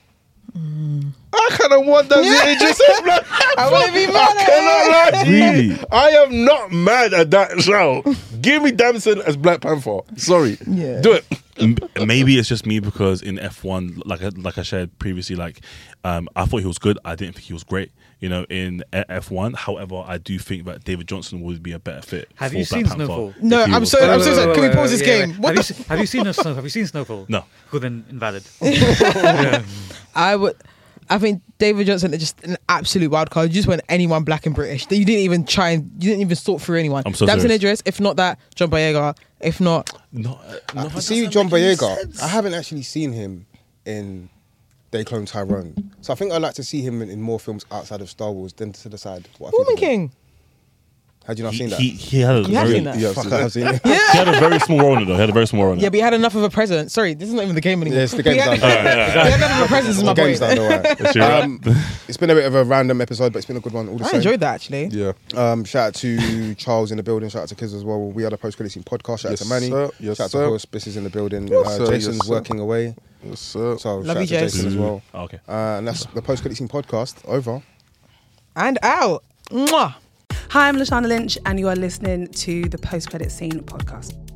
I kind of want Damson Idris as Black Panther. I wouldn't be mad I cannot lie to you. Really? I am not mad at that show. Give me Damson as Black Panther. Sorry. Yeah. Do it. Maybe it's just me because in F1, like I shared previously, I thought he was good. I didn't think he was great, in F1. However, I do think that David Johnson would be a better fit. Have for you Black seen Panther Snowfall? No, if he I'm was- so sorry. Can we pause this game? What the Have you seen Have you seen Snowfall? No. Well, then invalid. I think David Johnson is just an absolute wild card. You just went anyone black and British. You didn't even sort through anyone. I'm so Damson serious. Idris, if not that, John Boyega. If not, No, See John Boyega, I haven't actually seen him in They Clone Tyrone. So I think I'd like to see him in more films outside of Star Wars than to decide what I think Woman of him. King. Had you not seen that? he had a You have very, seen that? Yeah, fuck, I have seen it. he had a very small role in it, though. He had a very small role in it. Yeah, but he had enough of a presence. Sorry, this is not even the game anymore. Yeah, it's the But he game's had- done. He had enough of a presence, is my The game's point. done, alright. That's right. It's been a bit of a random episode, but it's been a good one all the I same. enjoyed that actually. Yeah. Shout out to Charles in the building. Shout out to Kiz as well. We are the Post Credit Scene podcast. Shout Yes, out to Manny. sir. Yes, shout out sir. to Horse. Biss is in the building. Yes, sir. Jason's Yes, sir. working away. Yes, sir. So Love shout you, out to Jason. Jason as well. Oh, okay. And that's the Post Credit Scene podcast. Over. And out. Mwah. Hi, I'm Lashana Lynch, and you are listening to the Post Credit Scene podcast.